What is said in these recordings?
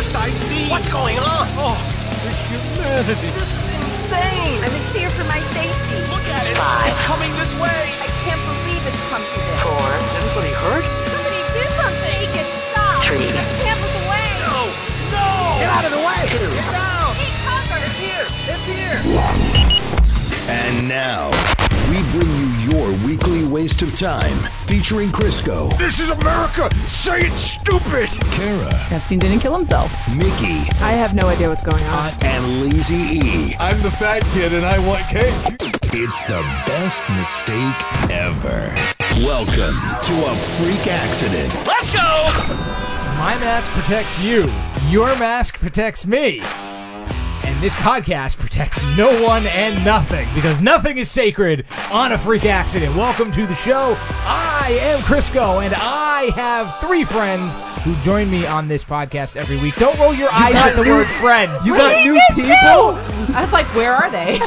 worst I've seen. What's going on? Oh, the humanity. This is insane. I'm in fear for my safety. Look at it. 5. It's coming this way. I can't believe it's come to this. 4. Is anybody hurt? Somebody do something! Make it stop! 3. Can't look away! No! Get out of the way! 2. Get down! Take cover! It's here! It's here! And now, we bring you your weekly waste of time, featuring Crisco, This is America! Say it's stupid! Kara, Epstein didn't kill himself. Mickey, I have no idea what's going on. and Lazy E. I'm the fat kid and I want cake. It's the best mistake ever. Welcome to a freak accident. Let's go! My mask protects you. Your mask protects me. And this podcast protects no one and nothing, because nothing is sacred on a freak accident. Welcome to the show. I am Crisco, and I have 3 friends who join me on this podcast every week. Don't roll your eyes at the word friend. You got new people? I was like, where are they?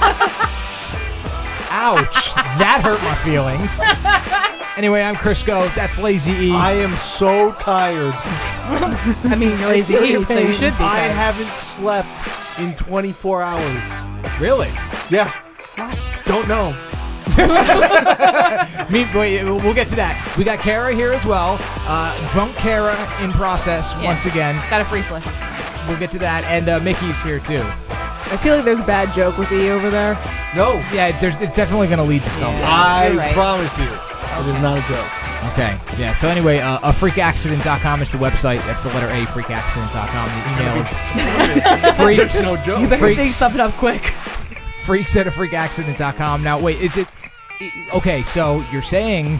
Ouch. That hurt my feelings. Anyway, I'm Crisco. That's Lazy E. I am so tired. I mean, you're lazy, so you should be. I haven't slept in 24 hours. Really? Yeah. Don't know. Wait, we'll get to that. We got Kara here as well. Drunk Kara in process once again. Got a free slush. We'll get to that. And Mickey's here too. I feel like there's a bad joke with E over there. No. Yeah, it's definitely going to lead to something. I right. promise you. It is not a joke. Okay. Yeah. So anyway, freakaccident.com is the website. That's the letter A, freakaccident.com. The email is freaks. No joke. You better Freaks. think something up quick. Freaks at freakaccident.com. Now, wait, is it... Okay, so you're saying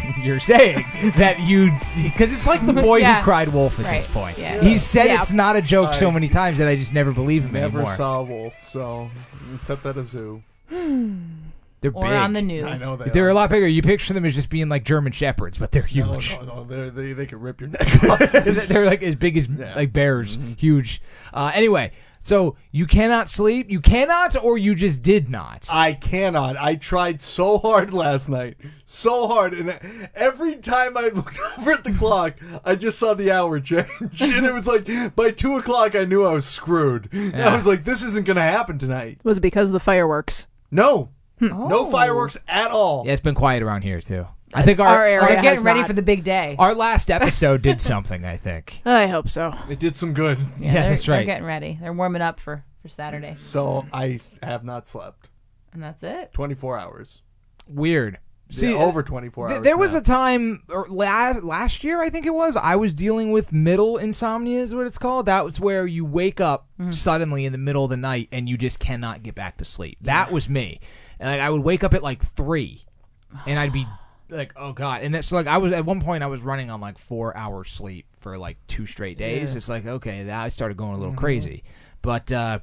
that because it's like the boy Yeah. who cried wolf at Right. this point. Yeah. He said Yeah. it's not a joke so many times that I just never believe him Never anymore. saw a wolf, so except at a zoo. They're Or big. on the news. I know They're a lot bigger. You picture them as just being like German shepherds, but they're huge. No. They could rip your neck off. They're like as big as like bears, huge. Anyway, so you cannot sleep. You cannot, or you just did not. I cannot. I tried so hard last night. So hard. And every time I looked over at the clock, I just saw the hour change. And it was like, by 2 o'clock, I knew I was screwed. Yeah. I was like, this isn't going to happen tonight. Was it because of the fireworks? No. No fireworks at all. Yeah, it's been quiet around here too. I think Our area our, has Getting ready not. for the big day. our last episode did something. I think. I hope so. It did some good. Yeah, they're, that's right. They're getting ready. They're warming up for Saturday. So I have not slept. And that's it. 24 hours. Weird. See, Yeah, over 24 hours. there was now. a time last year, I think it was. I was dealing with middle insomnia, is what it's called. That was where you wake up suddenly in the middle of the night and you just cannot get back to sleep. That was me. And I would wake up at like 3, and I'd be like, "Oh God!" And that's like I was at one point I was running on like 4 hours sleep for like 2 straight days. Yeah. It's like okay, I started going a little crazy, but. The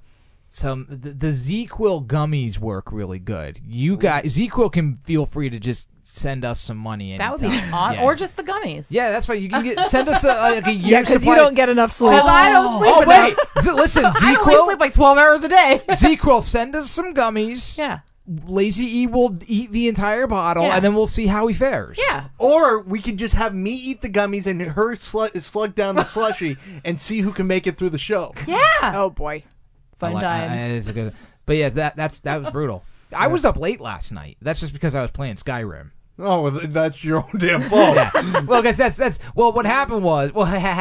ZQuil gummies work really good. You guys, ZQuil can feel free to just send us some money. That would be anytime. on, Yeah. or just the gummies. Yeah, that's fine. You can send us like a year's Yeah, because supply. you don't get enough sleep. Because I don't sleep Oh enough. wait, listen, I only sleep ZQuil. like 12 hours a day. ZQuil, send us some gummies. Yeah. Lazy E will eat the entire bottle, Yeah. and then we'll see how he fares. Yeah. Or we could just have me eat the gummies and her slug down the slushy and see who can make it through the show. Yeah. Oh boy. Fun times. That is a good. But yeah, that was brutal. I was up late last night. That's just because I was playing Skyrim. Oh, well, that's your own damn fault. Well, I guess that's what happened was.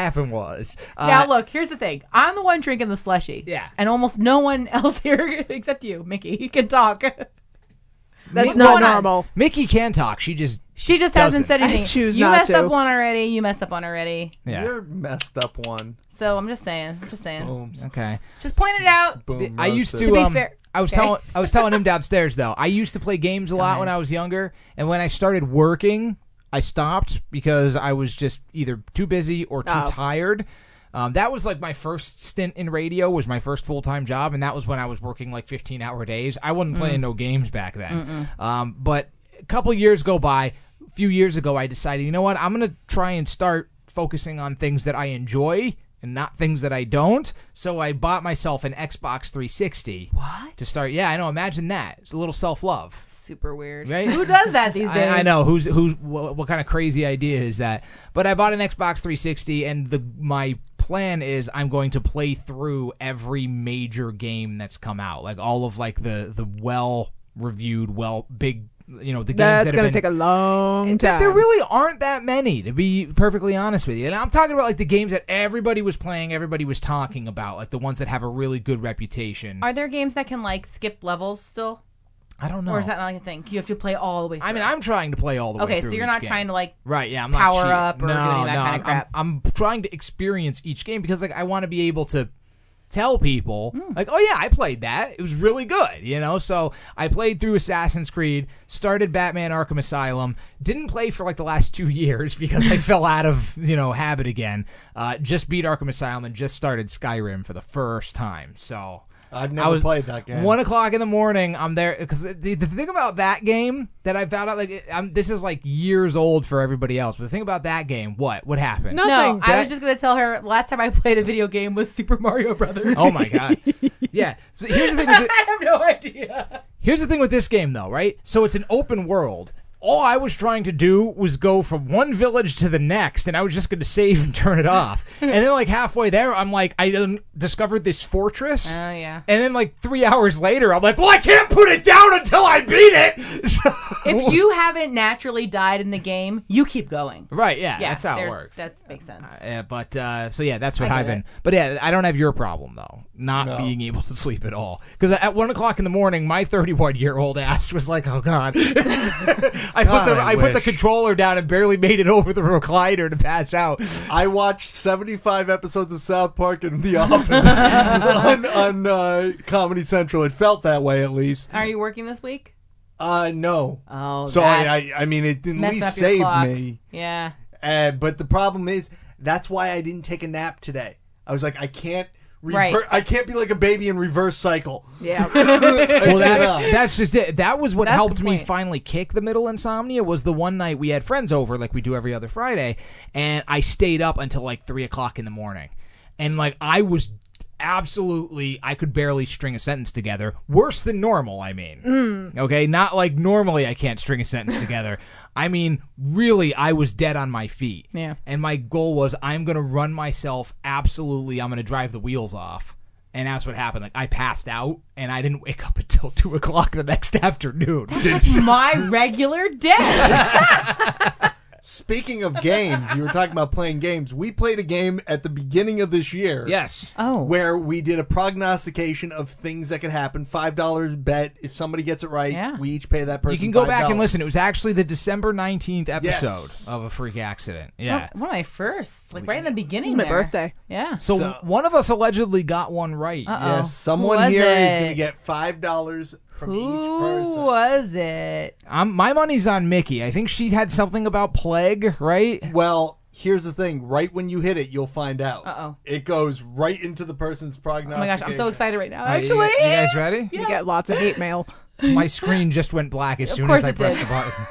Now look, here's the thing. I'm the one drinking the slushy. Yeah. And almost no one else here except you, Mickey, can talk. That's What's not going on? normal. Mickey can talk. She just She just doesn't. hasn't said anything. I choose you not messed to. up one already. You messed up one already. yeah. You're messed up one. So I'm just saying. Boom. Okay. Just point it out. Boom. I used roasted. to. To be fair- I was okay. telling him downstairs though. I used to play games a lot when I was younger, and when I started working, I stopped because I was just either too busy or too tired. That was like my first stint in radio. Was my first full-time job, and that was when I was working like 15-hour days. I wasn't playing no games back then. But a couple years go by. A few years ago, I decided, you know what? I'm gonna try and start focusing on things that I enjoy and not things that I don't. So I bought myself an Xbox 360. What? To start, yeah, I know. Imagine that. It's a little self-love, Super weird. right? Who does that these days? I know. What kind of crazy idea is that? But I bought an Xbox 360, and my plan is I'm going to play through every major game that's come out, like all of like the well-reviewed, big, the games That's that going have to been... take a long time. There really aren't that many, to be perfectly honest with you. And I'm talking about like the games that everybody was playing, everybody was talking about, like the ones that have a really good reputation. Are there games that can like skip levels still? I don't know. Or is that not like a thing? You have to play all the way through. I mean, I'm trying to play all the way Okay, through so you're each not game. trying to like Right, yeah, I'm not power cheating. up or do any of that kind of crap. I'm trying to experience each game because like I want to be able to tell people like, oh yeah, I played that. It was really good, So I played through Assassin's Creed, started Batman Arkham Asylum, didn't play for like the last 2 years because I fell out of habit again. Just beat Arkham Asylum and just started Skyrim for the first time. So I've never played that game. 1:00 in the morning, I'm there because the thing about that game that I found out, this is like years old for everybody else. But the thing about that game, what happened? No, I was just gonna tell her last time I played a video game was Super Mario Brothers. Oh my god! Yeah. So here's the thing. I have no idea. Here's the thing with this game, though, right? So it's an open world. All I was trying to do was go from one village to the next, and I was just going to save and turn it off. And then, like, halfway there, I'm like, I discovered this fortress. Oh, yeah. And then, like, 3 hours later, I'm like, well, I can't put it down until I beat it! So, If you haven't naturally died in the game, you keep going. right, yeah, that's how it works. That makes sense. So yeah, that's what I get happened. it. But yeah, I don't have your problem though, not being able to sleep at all. Because at 1:00 in the morning, my 31-year-old ass was like, "Oh God!" I put the controller down and barely made it over the recliner to pass out. I watched 75 episodes of South Park and The Office on Comedy Central. It felt that way, at least. Are you working this week? No. Oh, so that's I mean, it at messing least up your saved clock. me. Yeah. But the problem is, that's why I didn't take a nap today. I was like, I can't. Right. I can't be like a baby and reverse cycle. Yeah. Well, that's just it. That was what That's helped the me point. finally kick the middle insomnia. Was the one night we had friends over, like we do every other Friday, and I stayed up until like 3:00 in the morning, and like I was absolutely, I could barely string a sentence together. Worse than normal, I mean. Okay, not like normally I can't string a sentence together. I mean, really, I was dead on my feet. Yeah. And my goal was, I'm going to run myself absolutely, I'm going to drive the wheels off. And that's what happened. Like, I passed out, and I didn't wake up until 2:00 the next afternoon. That's my regular day. Speaking of games, you were talking about playing games. We played a game at the beginning of this year. Yes. Oh. Where we did a prognostication of things that could happen. $5 bet. If somebody gets it right, Yeah. we each pay that person You can go $5. back and listen. It was actually the December 19th episode Yes. of A Freak Accident. Yeah. One of my first. Like right in the beginning. It was my there. birthday. Yeah. So one of us allegedly got one right. Uh-oh. Yes, someone Who was here is it? going to get $5 from each Who person. was it? My money's on Mickey. I think she had something about plague, right? Well, here's the thing. Right when you hit it, you'll find out. Uh-oh. It goes right into the person's Oh prognostication. my gosh, I'm so excited right now. All right, Actually, you guys ready? You get lots of hate mail. My screen just went black as soon course as I it pressed did. the button.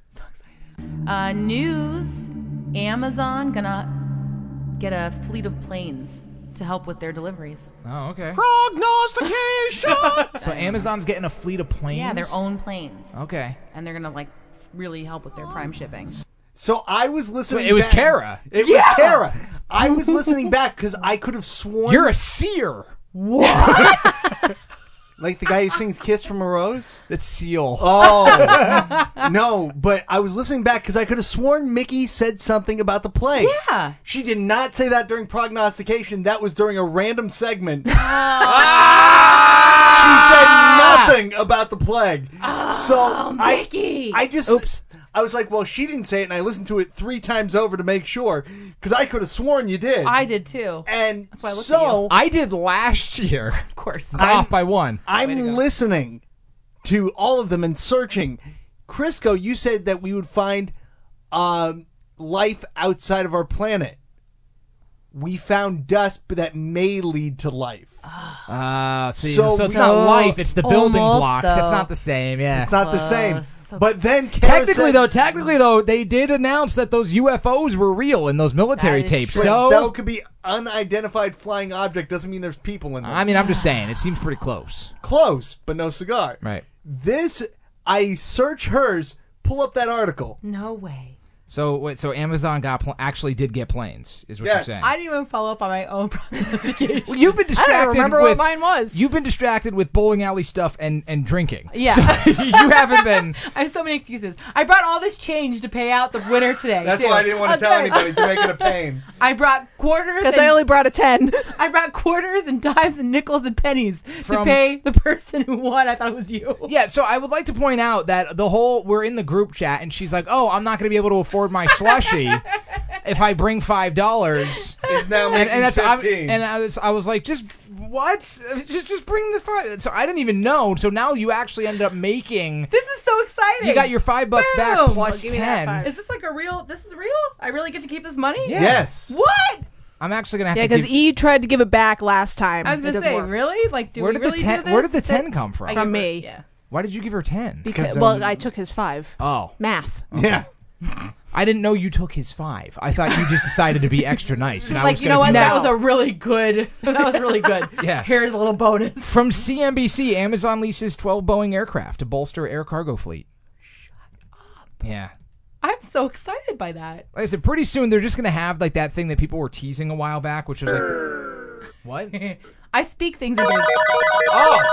News: Amazon gonna get a fleet of planes to help with their deliveries. Oh, okay. Prognostication! So Amazon's getting a fleet of planes? Yeah, their own planes, Okay. and they're gonna like really help with their Prime shipping. So I was listening It was back. Kara. It was Kara. I was listening back because I could have sworn... You're a seer. Like the guy who sings Kiss from a Rose? That's Seal. Oh. No, but I was listening back because I could have sworn Mickey said something about the plague. Yeah. She did not say that during prognostication. That was during a random segment. She said nothing about the plague. So Mickey. I just... Oops. I was like, well, she didn't say it, and I listened to it 3 times over to make sure, because I could have sworn you did. I did too. And why I looked at so... I did last year. Of course. It's off by 1. I'm listening to all of them and searching. Crisco, you said that we would find life outside of our planet. We found dust that may lead to life. So So it's we- not life, it's the building Almost, blocks. It's though. not the same, yeah. It's not the same. So But then Kara Technically though, they did announce that those UFOs were real in those military That is tapes. true. that So could be unidentified flying object. Doesn't mean there's people in them. I mean, I'm just saying, it seems pretty close. Close, but no cigar. Right. This, I search hers, pull up that article. No way. So Amazon actually did get planes, is what Yes. you're saying. I didn't even follow up on my own prognostication. Well, you've been I distracted. don't remember with, what mine was. You've been distracted with bowling alley stuff and drinking. Yeah. So you haven't been. I have so many excuses. I brought all this change to pay out the winner today. That's too. why I didn't want to tell anybody to make it a pain. I brought quarters. Because I only brought a 10. I brought quarters and dimes and nickels and pennies to From- pay the person who won. I thought it was you. Yeah, so I would like to point out that we're in the group chat, and she's like, "Oh, I'm not going to be able to afford my slushie if I bring $5." Is now making And that's 15. I was like, just what? Just bring the $5. So I didn't even know. So now you actually ended up making. This is so exciting. You got your $5 back Boom. plus Give me that 10. $5. Is this like a real? This is real? I really get to keep this money? Yeah. Yes. What? I'm actually gonna have Yeah, to. because Give, E tried to give it back last time. I was It gonna doesn't say, work. really? Like, do Where we did the really 10 do this? where did the 10 come from? I From give her- me. Yeah. Why did you give her 10? Because, Because, I took his 5. Oh, Math. Yeah. I didn't know you took his 5. I thought you just decided to be extra nice. And I Like, was you know gonna what? be That like- was a really good. That was really good. Yeah. Here's a little bonus. From CNBC, Amazon leases 12 Boeing aircraft to bolster air cargo fleet. Shut up. Yeah. I'm so excited by that. Like I said, pretty soon they're just going to have like that thing that people were teasing a while back, which was like... What? I speak things into Oh,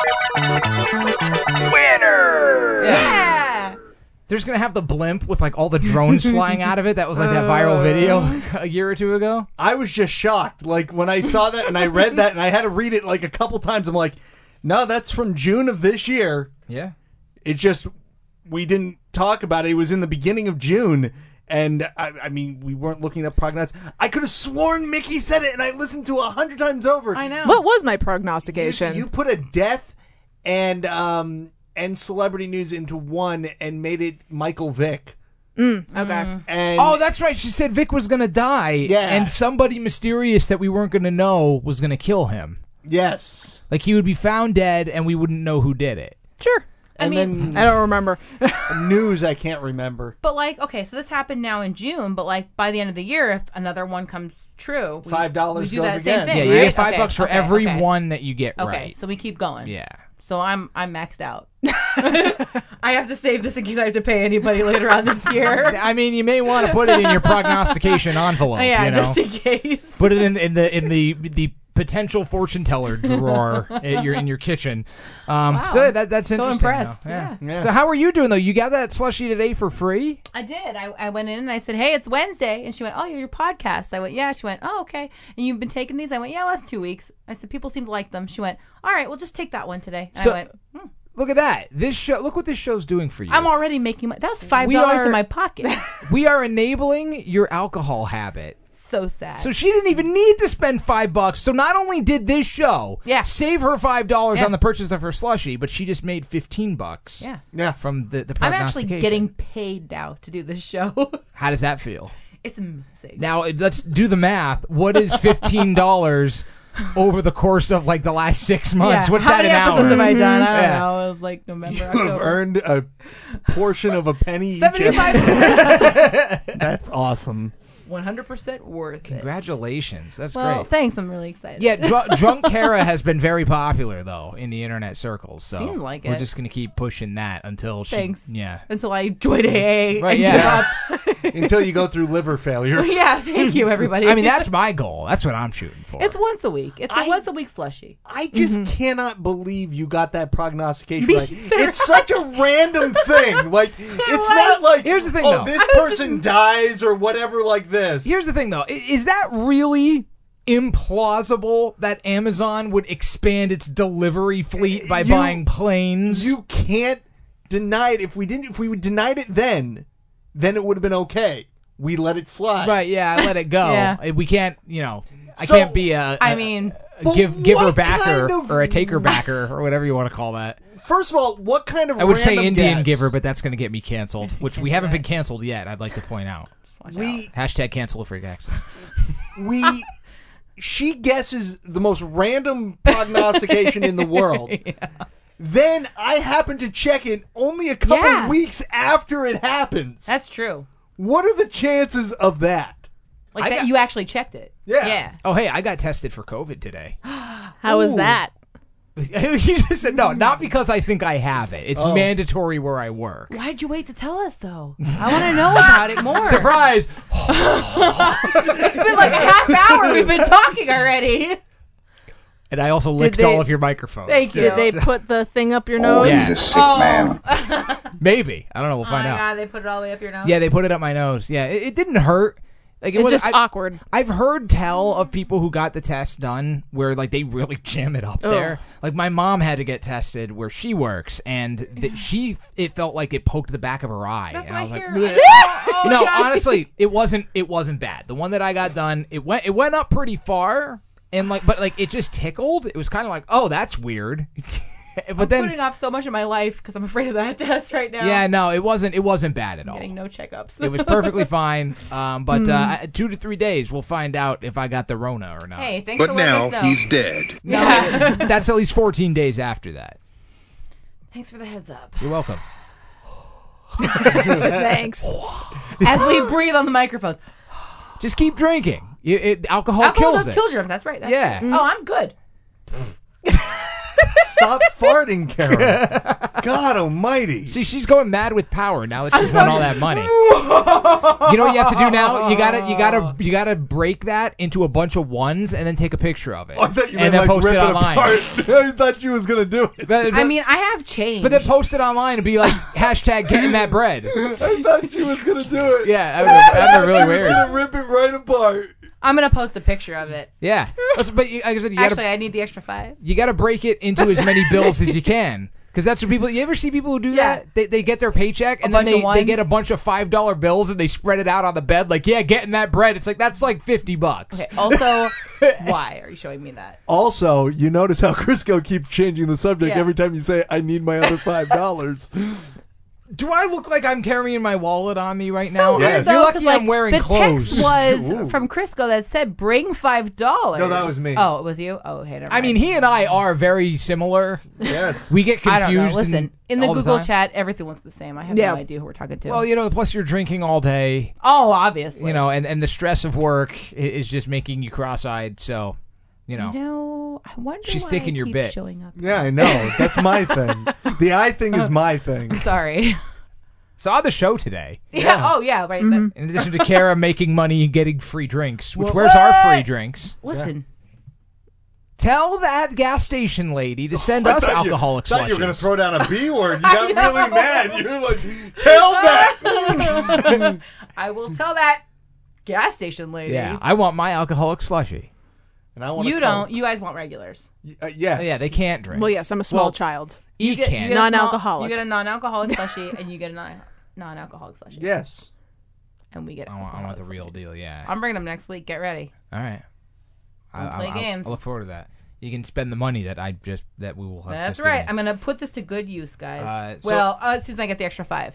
yeah. Winner! Yeah. They're just going to have the blimp with like all the drones flying out of it. That was like that viral video a year or two ago. I was just shocked. Like, when I saw that and I read that and I had to read it like a couple times, I'm like, no, that's from June of this year. Yeah. It's just, we didn't talk about it. It was in the beginning of June. And, I mean, we weren't looking up prognosis. I could have sworn Mickey said it, and I listened to it 100 times over. I know. What was my prognostication? You put a death and celebrity news into one and made it Michael Vick. Okay. And Oh, that's right. She said Vic was going to die. Yeah. And somebody mysterious that we weren't going to know was going to kill him. yes. Like he would be found dead and we wouldn't know who did it. Sure. And mean- I don't remember. news I can't remember. But like, okay, so this happened now in June, but like by the end of the year, if another one comes true, $5 we do goes that again. same thing. Yeah, you right? get $5 Okay, for okay, every okay. one that you get Okay, right. so we keep going. Yeah. So I'm maxed out. I have to save this in case I have to pay anybody later on this year. I mean, you may want to put it in your prognostication envelope. Yeah, you know? just in case. Put it in the potential fortune teller drawer in your kitchen. So that's interesting. impressed. Though. Yeah. Yeah. So how are you doing though? You got that slushie today for free? I did. I went in and I said, "Hey, it's Wednesday," and she went, "Oh, you have your podcast." I went, "Yeah." She went, "Oh, okay." And you've been taking these? I went, "Yeah, last 2 weeks." I said, "People seem to like them." She went, "All right, well, just take that one today." And So- I went, Look at that. This show. Look what this show's doing for you. "I'm already making that was $5 are- in my pocket." We are enabling your alcohol habit. So sad. So she didn't even need to spend $5. So not only did this show save her $5 Yeah. on the purchase of her slushie, but she just made $15. yeah. Yeah. From the I'm actually prognostication. getting paid now to do this show. How does that feel? It's amazing. Now let's do the math. What is $15 over the course of like the last 6 months? Yeah. What's How that many an episodes hour? have I done? I don't Yeah. know. It was like November, You October. have earned a portion of a penny each. 75 That's awesome. 100% worth it. Congratulations. That's Well, great. thanks. I'm really excited. Yeah, Drunk Kara has been very popular though in the internet circles. So Seems like we're it. just gonna keep pushing that until she. Thanks. Yeah. Until I joined AA Right, and yeah. give up. Until you go through liver failure. Yeah, thank you, everybody. I mean, that's my goal. That's what I'm shooting for. It's once a week. It's a once a week slushy. I just cannot believe you got that prognostication right. It's such a random thing. Like, it's not like, Here's the thing, oh, though. this person dies or whatever like this. Here's the thing, though. Is that really implausible that Amazon would expand its delivery fleet by buying planes? You can't deny it. If we denied it then it would have been okay. We let it slide. Right, yeah, I let it go. Yeah. We can't, I So, can't be a I mean, But giver what backer kind of- or a taker backer or whatever you want to call that. First of all, what kind of I would say random Indian guess? giver, but that's going to get me canceled, which we haven't been canceled yet, I'd like to point out. Hashtag cancel a freak accent. She guesses the most random prognostication in the world. Then I happen to check it only a couple weeks after it happens. that's true. What are the chances of that? Like that you actually checked it. Yeah. Yeah. Oh, hey, I got tested for COVID today. How was Ooh. that? He just said no, not because I think I have it. It's mandatory where I work. Why'd you wait to tell us, though? I want to know about it more. Surprise! It's been like a half hour. We've been talking already. And I also licked all of your microphones. Thank you. Did they put the thing up your nose? Yeah. He's a sick man. Maybe. I don't know. We'll find Oh, my out. God. They put it all the way up your nose? Yeah, they put it up my nose. Yeah, it didn't hurt. Like It's just awkward. I've heard tell of people who got the test done where like they really jam it up there. Like my mom had to get tested where she works, and it felt like it poked the back of her eye. That's and what I was I hear. like, no, God. honestly, it wasn't bad. The one that I got done, it went up pretty far, and but it just tickled. It was kind of like, oh, that's weird. But I'm then putting off so much of my life because I'm afraid of that test right now. yeah, no, it wasn't bad at all. Getting no checkups. It was perfectly fine. But 2 to 3 days, we'll find out if I got the Rona or not. Hey, thanks But for letting now us know. he's dead. Yeah. That's at least 14 days after that. Thanks for the heads up. You're welcome. Thanks. As we breathe on the microphones. Just keep drinking. Alcohol Alcohol kills does it. kill germs. That's right. That's Yeah. true. Oh, I'm good. Stop farting, Karen. God almighty. See, she's going mad with power now that she's won all that money. You know what you have to do now? You gotta break that into a bunch of ones and then take a picture of it. I thought you and meant then like post rip it it online. apart. I thought you was going to do it. I mean, I have changed. But then post it online and be like, hashtag getting that bread. I thought you was going to do it. Yeah, that'd be really I was weird. going to rip it right apart. I'm going to post a picture of it. Yeah. But like I said, Actually, I need the extra 5. you got to break it into as many bills as you can. Because that's what people... You ever see people who do Yeah. that? They get their paycheck, and then bunch of they ones? get a bunch of $5 bills, and they spread it out on the bed like, yeah, getting that bread. It's like, that's like $50. Okay, also, why are you showing me that? Also, you notice how Crisco keeps changing the subject Yeah. every time you say, I need my other $5. Do I look like I'm carrying my wallet on me right now? weird, though, You're lucky 'cause, like, I'm wearing the clothes. text was Ooh. from Crisco that said, bring $5. No, that was me. Oh, it was you? Oh, okay, never I mean, mind. he and I are very similar. Yes. We get I don't know. confused. Listen, in the all Google time. chat, everything looks the same. I have Yeah. no idea who we're talking to. Well, plus you're drinking all day, oh, obviously. and the stress of work is just making you cross-eyed. So, I wonder She's why sticking I your keep bit. showing up. Yeah, I know. That's my thing. The eye thing is my thing. Sorry. saw the show today. Yeah. Oh, yeah. Right. Mm-hmm. In addition to Kara making money and getting free drinks, which where's our free drinks? Listen. Tell that gas station lady to send us alcoholic I thought you were going slushies. to throw down a B word. You got really mad. You were like, tell that. I will tell that gas station lady. Yeah, I want my alcoholic slushie. And I want You don't. You guys want regulars. Yes. Oh, yeah, they can't drink. Well, yes, I'm a small Well, child. You You get can't. a small- Non-alcoholic. You get a non-alcoholic slushie, and you get a non-alcoholic slushie. Yes. And we get. I want the alcoholic real slushies. deal, yeah. I'm bringing them next week. Get ready. All right. Don't play games. I look forward to that. You can spend the money that we will have. That's just right. given. I'm gonna put this to good use, guys. so- as soon as I get the extra 5.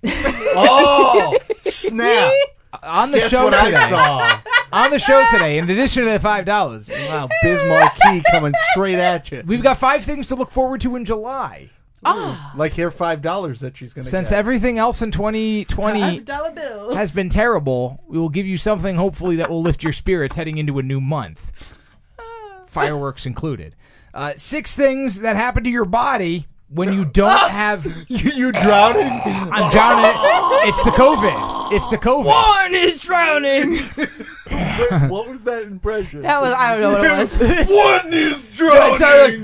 Oh, snap. On the Guess show what today. I saw. On the show today, in addition to the $5, Wow, Biz Marquee coming straight at you. we've got 5 things to look forward to in July. Like here, $5 that she's going to Since get. everything else in 2020 $5 bills. has been terrible, we will give you something hopefully that will lift your spirits heading into a new month. Fireworks included. 6 things that happen to your body when you don't have... You drowning? I'm drowning. It's the COVID. It's the COVID. One is drowning. Wait, what was that impression? That was, I don't know what it was. One is drowning. Sorry.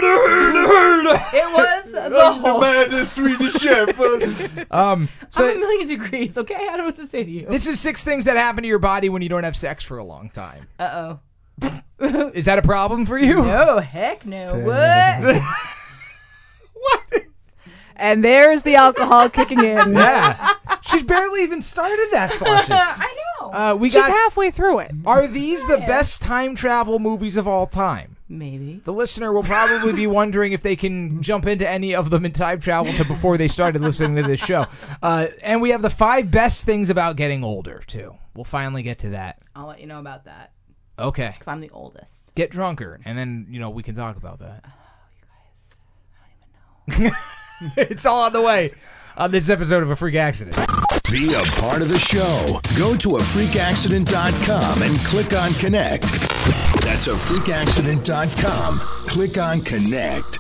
It was the I'm the whole. man, the Swedish chef. So I'm a million degrees, okay? I don't know what to say to you. this is 6 things that happen to your body when you don't have sex for a long time. Uh-oh. Is that a problem for you? No, heck no. What? And there's the alcohol kicking in. Yeah. She's barely even started that slushy. I know. We She's got. halfway through it. Are these the best time travel movies of all time? Maybe. The listener will probably be wondering if they can jump into any of them in time travel to before they started listening to this show. And we have the 5 best things about getting older, too. We'll finally get to that. I'll let you know about that. Okay. Because I'm the oldest. Get drunker, and then, we can talk about that. Oh, you guys. I don't even know. It's all on the way on this episode of A Freak Accident. Be a part of the show. Go to afreakaccident.com and click on Connect. That's a freakaccident.com. Click on Connect.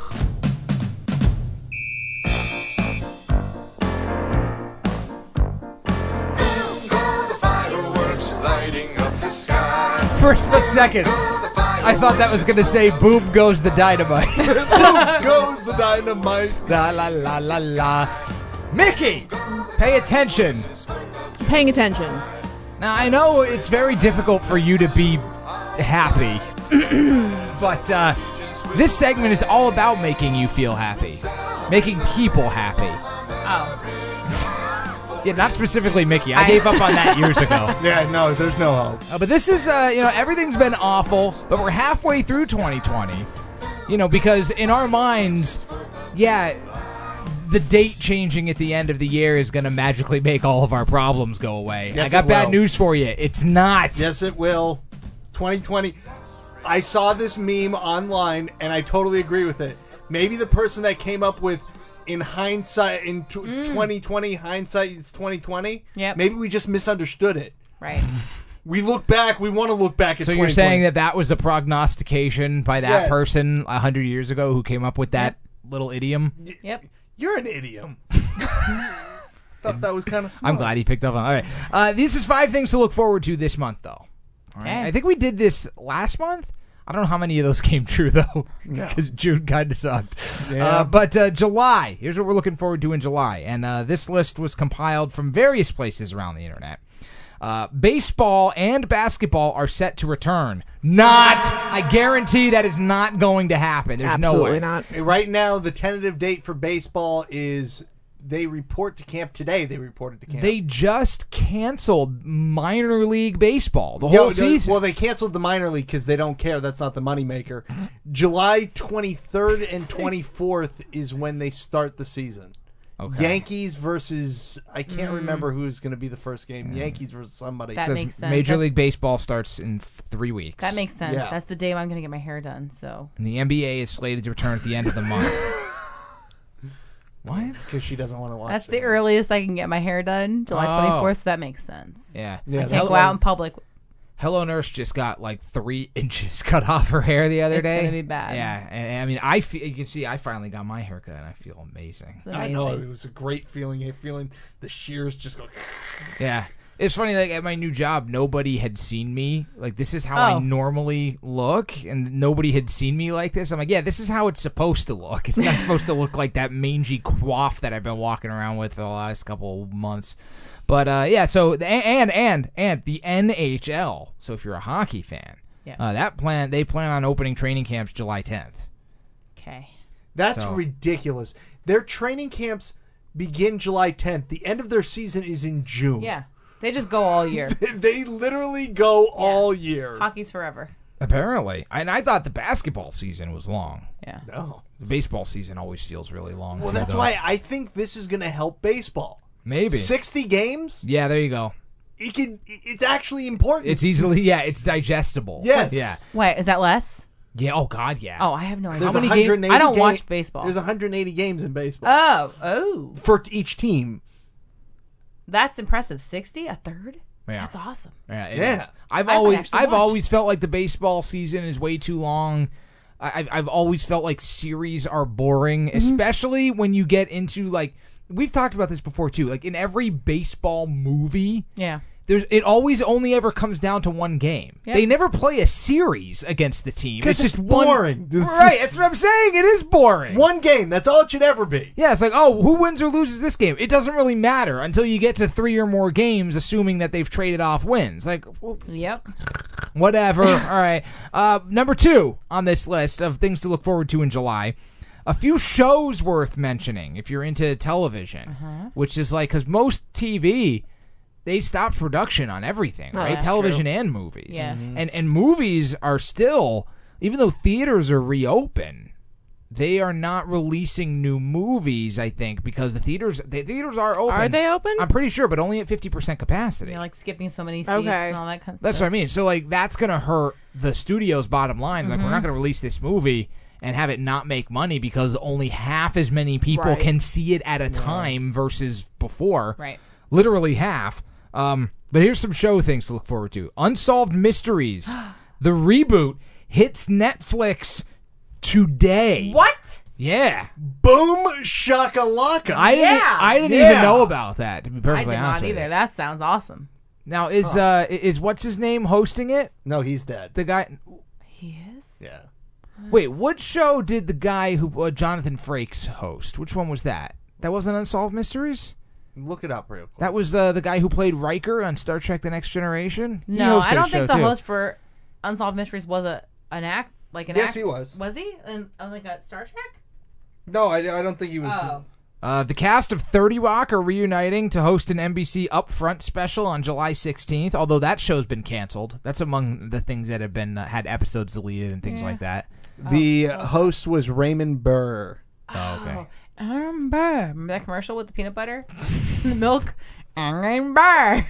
For a split second, I thought that was going to say, boom goes the dynamite. Boom goes the dynamite. La la la la la. Mickey, pay attention. Paying attention. Now, I know it's very difficult for you to be happy, but this segment is all about making you feel happy, making people happy. Oh. Yeah, not specifically Mickey. I gave up on that years ago. Yeah, no, there's no hope. But this is, everything's been awful, but we're halfway through 2020. Because in our minds, yeah, the date changing at the end of the year is going to magically make all of our problems go away. Yes, I got it bad will. news for you. It's not. Yes, it will. 2020. I saw this meme online, and I totally agree with it. Maybe the person that came up with in hindsight, 2020, hindsight is 2020. Yep. Maybe we just misunderstood it. Right. We look back. We want to look back at. So 2020. you're saying that was a prognostication by that Yes. person 100 years ago who came up with that little idiom? Yep. You're an idiom. Thought that was kind of smart. I'm glad he picked up on. All right. These is 5 things to look forward to this month, though. All right. Okay. I think we did this last month. I don't know how many of those came true, though, because June kind of sucked. Yeah. But July, here's what we're looking forward to in July. And this list was compiled from various places around the internet. Baseball and basketball are set to return. I guarantee that is not going to happen. There's Absolutely no way. not. Right now, the tentative date for baseball is they report to camp today. They reported to camp. They just canceled minor league baseball, the whole season. Well, they canceled the minor league because they don't care. That's not the moneymaker. July 23rd and 24th is when they start the season. Okay. Yankees versus, I can't remember who's going to be the first game. Yankees versus somebody. That Says makes sense. Major That's- League Baseball starts in 3 weeks. That makes sense. Yeah. That's the day I'm going to get my hair done. So And the NBA is slated to return at the end of the month. What? Because she doesn't want to watch that's it. the earliest I can get my hair done, July 24th. So that makes sense. Yeah. Yeah, I can't go out in public. Hello Nurse just got like 3 inches cut off her hair the other It's day. gonna be bad. Yeah, and I mean, you can see I finally got my haircut, and I feel amazing. It's I know. amazing. It was a great feeling. A feeling the shears just go. Yeah, it's funny. Like at my new job, nobody had seen me. Like this is how I Oh. normally look, and nobody had seen me like this. I'm like, yeah, this is how it's supposed to look. It's not supposed to look like that mangy coif that I've been walking around with for the last couple of months. But yeah, so and the NHL. So if you're a hockey fan, Yes. they plan on opening training camps July 10th. Okay. That's So- ridiculous. Their training camps begin July 10th. The end of their season is in June. Yeah. They just go all year. They literally go all year. Hockey's forever. Apparently, and I thought the basketball season was long. Yeah. No. The baseball season always feels really long. Well, too, that's though. why I think this is going to help baseball. Maybe 60 games. Yeah, there you go. It's actually important. It's easily it's digestible. Yes. Yeah. Wait, is that less? Yeah. Oh God. Yeah. Oh, I have no idea. There's How many 180 I don't ga- watch baseball. There's 180 games in baseball Oh. for each team. That's impressive. 60? A third? Yeah. That's awesome. Yeah. it Yeah. is. I've I might always actually I've watch. always felt like the baseball season is way too long. I've always felt like series are boring, especially when you get into like we've talked about this before too. Like in every baseball movie, Yeah. it always only ever comes down to one game. Yep. They never play a series against the team. It's 'Cause just it's one- boring. Right, that's what I'm saying. It is boring. One game. That's all it should ever be. Yeah, it's like, oh, who wins or loses this game? It doesn't really matter until you get to 3 or more games, assuming that they've traded off wins. Like, well, Yep. whatever. All right. Number 2 on this list of things to look forward to in July. A few shows worth mentioning if you're into television, which is like, because most TV, they stopped production on everything, right? that's Television and movies. Yeah. And movies are still, even though theaters are reopened, they are not releasing new movies, I think, because the theaters are open. Are they open? I'm pretty sure, but only at 50% capacity. You're like skipping so many seats Okay. and all that kind of That's stuff. what I mean. So, like, that's going to hurt the studio's bottom line. Like, we're not going to release this movie and have it not make money because only half as many people Right. can see it at a time versus before. Right. Literally half. But here's some show things to look forward to. Unsolved Mysteries. the reboot, hits Netflix today. What? Yeah. Boom shakalaka. I didn't Yeah. even know about that, to be I perfectly did honest not with either. you. That sounds awesome. Now, is what's his name hosting it? No, he's dead. The guy... He is? Yeah. Wait, what show did the guy who Jonathan Frakes host? Which one was that? That wasn't Unsolved Mysteries? Look it up real quick. That was the guy who played Riker on Star Trek: The Next Generation. He No, hosted I a don't think show, the too. host for Unsolved Mysteries was an act. Like an Yes, act. he was. Was he? On like a Star Trek? No, I don't think he was. Oh. The cast of 30 Rock are reuniting to host an NBC Upfront special on July 16th, although that show's been canceled. That's among the things that have been had episodes deleted and things like that. The host was Raymond Burr. Oh, okay. Remember that commercial with the peanut butter? The milk? Remember.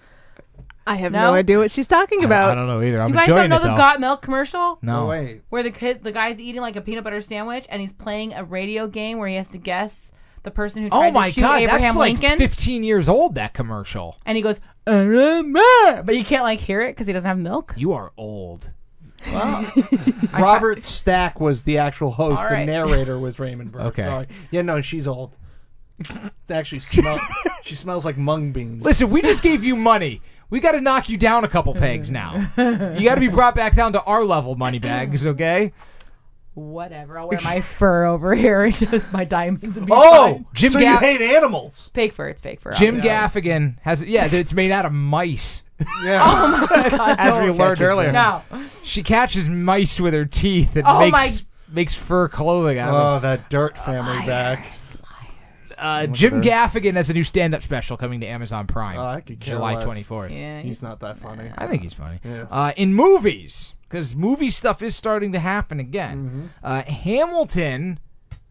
I have No? no idea what she's talking about. I don't know either. I'm You guys enjoying don't know it, the though. Got Milk commercial? No. wait. Where the guy's eating like a peanut butter sandwich and he's playing a radio game where he has to guess the person who tried Oh, my to shoot God. Abraham That's like Lincoln. 15 years old, that commercial. And he goes, but you can't like hear it because he doesn't have milk. You are old. Robert Stack was the actual host. All right. The narrator was Raymond Burr. Okay. Sorry. Yeah, no, she's old. Actually, she smells like mung beans. Listen, we just gave you money. We got to knock you down a couple pegs now. You got to be brought back down to our level, moneybags, okay? Whatever. I'll wear my fur over here and just my diamonds and be Oh, fine. Jim so Gaff- you hate animals? Fake fur. It's fake fur. Jim Gaffigan has, it's made out of mice. Yeah. As we learned earlier. No. She catches mice with her teeth and Oh, makes fur clothing out of Oh, that Dirt family back. it. Jim Gaffigan has a new stand-up special coming to Amazon Prime. Oh, I could care July less. 24th. Yeah. He's not that funny. I think he's funny. Yeah. In movies, because movie stuff is starting to happen again. Hamilton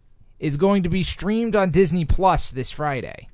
is going to be streamed on Disney Plus this Friday.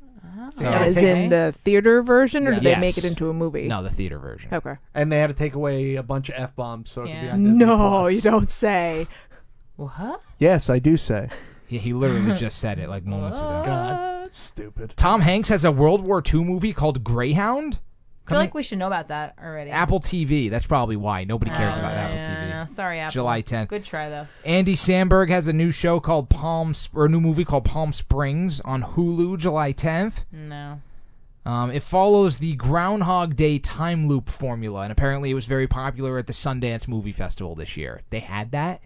So, As in the theater version, or did Yes. they make it into a movie? no, the theater version. Okay. And they had to take away a bunch of F-bombs so it could be Yeah. on Disney No, Plus. you don't say. What? Yes, I do say. Yeah, he literally just said it like moments ago. God, stupid. Tom Hanks has a World War II movie called Greyhound. I feel like we should know about that already. Apple TV. That's probably why nobody cares about Apple Yeah, TV. no, sorry, Apple. July 10th. Good try though. Andy Samberg has a new show called a new movie called Palm Springs on Hulu, July 10th. No. It follows the Groundhog Day time loop formula, and apparently it was very popular at the Sundance Movie Festival this year. They had that?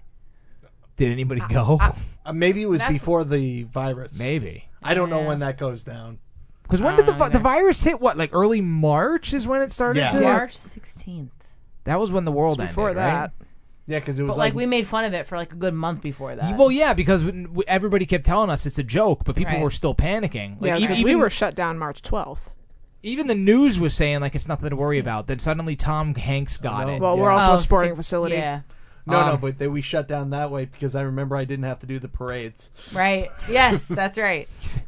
Did anybody go? Maybe it was That's- before the virus. Maybe. I don't know Yeah. when that goes down. Because when did the virus hit? What, like early March is when it started? Yeah. to- March 16th. That was when the world ended, Before that. right? Yeah, because it was But like we made fun of it for like a good month before that. Well, yeah, because everybody kept telling us it's a joke, but people Right. were still panicking. Yeah, Like, because we were shut down March 12th. even the news was saying like it's nothing to worry about. Then suddenly Tom Hanks got No. it. Well, we're Yeah. also Oh, a sporting sick- facility. Yeah. no, but we shut down that way because I remember I didn't have to do the parades. Right. Yes, that's right.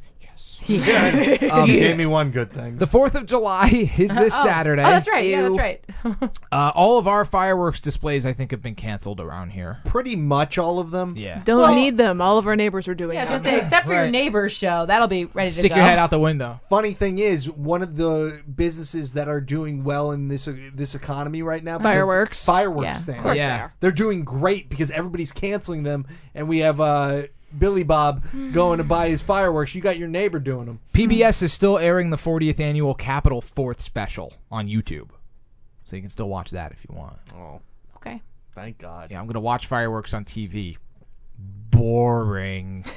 You gave me one good thing. The 4th of July is this Saturday. Oh, that's right. Yeah, that's right. All of our fireworks displays, I think, have been canceled around here. Pretty much all of them. Yeah. Don't need them. All of our neighbors are doing Yeah, I was them. gonna say, except for your Right. neighbor's show, that'll be ready to Stick go. your head out the window. Funny thing is, one of the businesses that are doing well in this economy right now, because Fireworks. fireworks Yeah, of stands. course Yeah. they are. They're doing great because everybody's canceling them, and we have Billy Bob going to buy his fireworks. You got your neighbor doing them. PBS is still airing the 40th annual Capitol 4th special on YouTube. So you can still watch that if you want. Oh, Okay. thank God. Yeah, I'm going to watch fireworks on TV. Boring.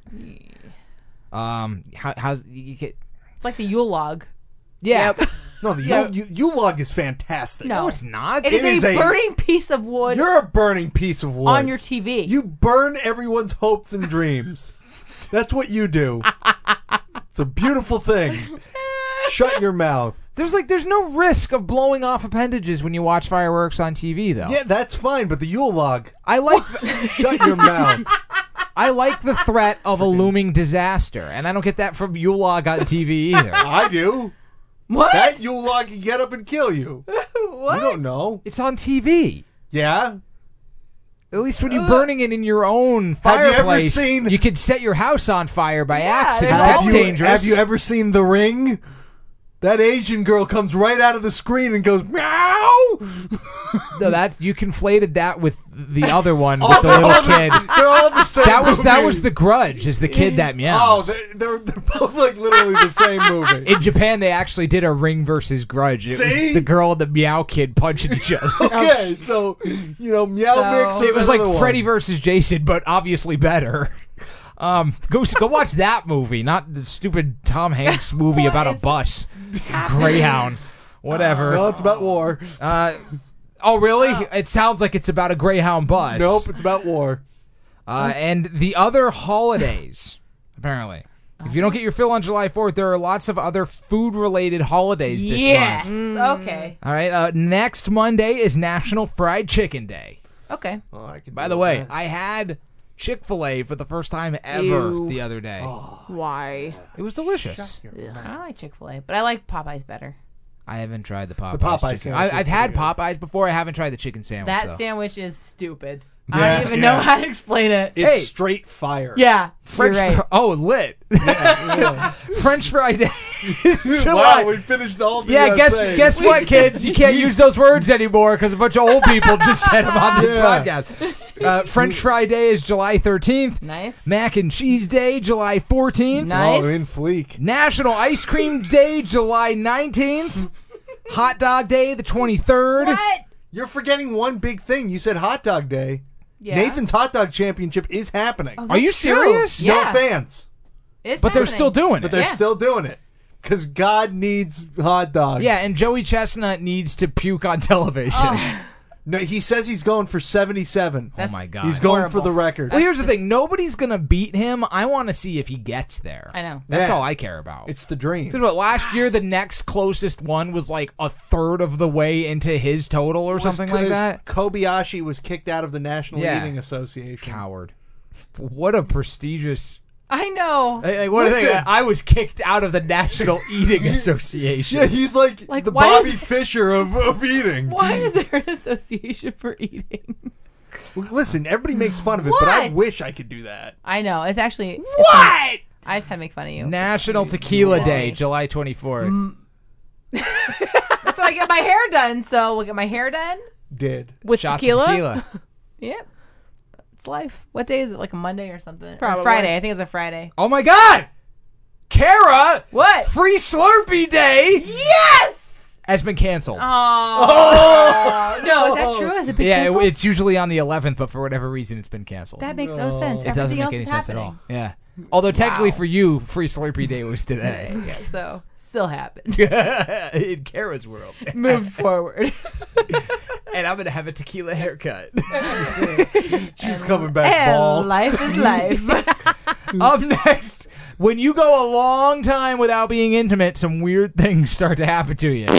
How's you get? It's like the Yule log. Yeah. No, the Yule log is fantastic. No. No, it's not. It is a burning piece of wood You're a burning piece of wood. on your TV. You burn everyone's hopes and dreams. That's what you do. It's a beautiful thing. Shut your mouth. There's no risk of blowing off appendages when you watch fireworks on TV, though. Yeah, that's fine, but the Yule log, I like shut your mouth. I like the threat of a looming disaster, and I don't get that from Yule log on TV either. I do. What? That Yule log can get up and kill you. What? You don't know. It's on TV. Yeah? At least when you're burning it in your own Have you ever fireplace, seen- you could set your house on fire by accident. there's That's always- dangerous. Have you ever seen The Ring? That Asian girl comes right out of the screen and goes meow. No, that's you conflated that with the other one with the little kid. They're all the same. That movie. was The Grudge. Is the kid that Oh, meows? they're both like literally the same movie. In Japan, they actually did a Ring versus Grudge. It See? was the girl and the meow kid punching each other. Okay, so Meow Mix. So- or It was that like other one. Freddy versus Jason, but obviously better. Go watch that movie, not the stupid Tom Hanks movie about a bus, Greyhound, whatever. No, it's about war. Oh, really? It sounds like it's about a Greyhound bus. Nope, it's about war. And the other holidays, apparently. If you don't get your fill on July 4th, there are lots of other food-related holidays this Yes. month. Okay. All right, next Monday is National Fried Chicken Day. Okay. Oh, I can By deal the with way, that. I had Chick-fil-A for the first time ever Ew. the other day. Why? It was delicious. I like Chick-fil-A, but I like Popeyes better. I haven't tried the Popeyes. Popeyes chicken. sandwich is I've had pretty good. Popeyes before. I haven't tried the chicken sandwich. That though. sandwich is stupid. Yeah, I don't even know how to explain it. It's Hey. straight fire. Yeah, French you're right. Oh, lit. French fry day is Wow, July. we finished all the Yeah, sayings. guess what, kids? You can't use those words anymore because a bunch of old people just said them on this Yeah. podcast. French Fry Day is July 13th. Nice. Mac and Cheese Day, July 14th. Nice. Oh, in Fleek. National Ice Cream Day, July 19th. Hot Dog Day, the 23rd. What? You're forgetting one big thing. You said Hot Dog Day. Yeah. Nathan's Hot Dog Championship is happening. Oh, Are you that's true. serious? No Yeah. fans, It's But they're happening. still doing but it. they're Yeah. still doing it because God needs hot dogs. Yeah, and Joey Chestnut needs to puke on television. Oh, No, he says he's going for 77. that's my God. He's going horrible. for the record. Well, here's the That's thing. Nobody's going to beat him. I want to see if he gets there. I know. That's Yeah. all I care about. It's the dream. Because what, last year, the next closest one was like a third of the way into his total or something like that. Kobayashi was kicked out of the National Yeah. Eating Association. Coward. What a prestigious... I know. What a thing. Listen. I was kicked out of the National Eating Association. Yeah, he's like the why Bobby is- Fischer of eating. Why is there an association for eating? Well, listen, everybody makes fun of it, but I What? wish I could do that. I know. It's actually. What? I just had to make fun of you. National Tequila Day, July 24th. That's when I get my hair done. So we'll get my hair done. Did. With Shots tequila? of tequila. Yep. It's life. What day is it? Like a Monday or something? Or Probably. Friday. I think it's a Friday. Oh my God! Kara! What? Free Slurpee Day Yes! has been canceled. Oh. No, is that true? Is it been Yeah, canceled? it's usually on the 11th, but for whatever reason, it's been canceled. That makes no sense. It doesn't Everything make else any is sense happening. at all. Yeah. Although technically for you, Free Slurpee Day was today. Yeah, so still happened. In Kara's world. Moved forward. And I'm going to have a tequila haircut. She's coming back And bald. life is life. Up next, when you go a long time without being intimate, some weird things start to happen to you.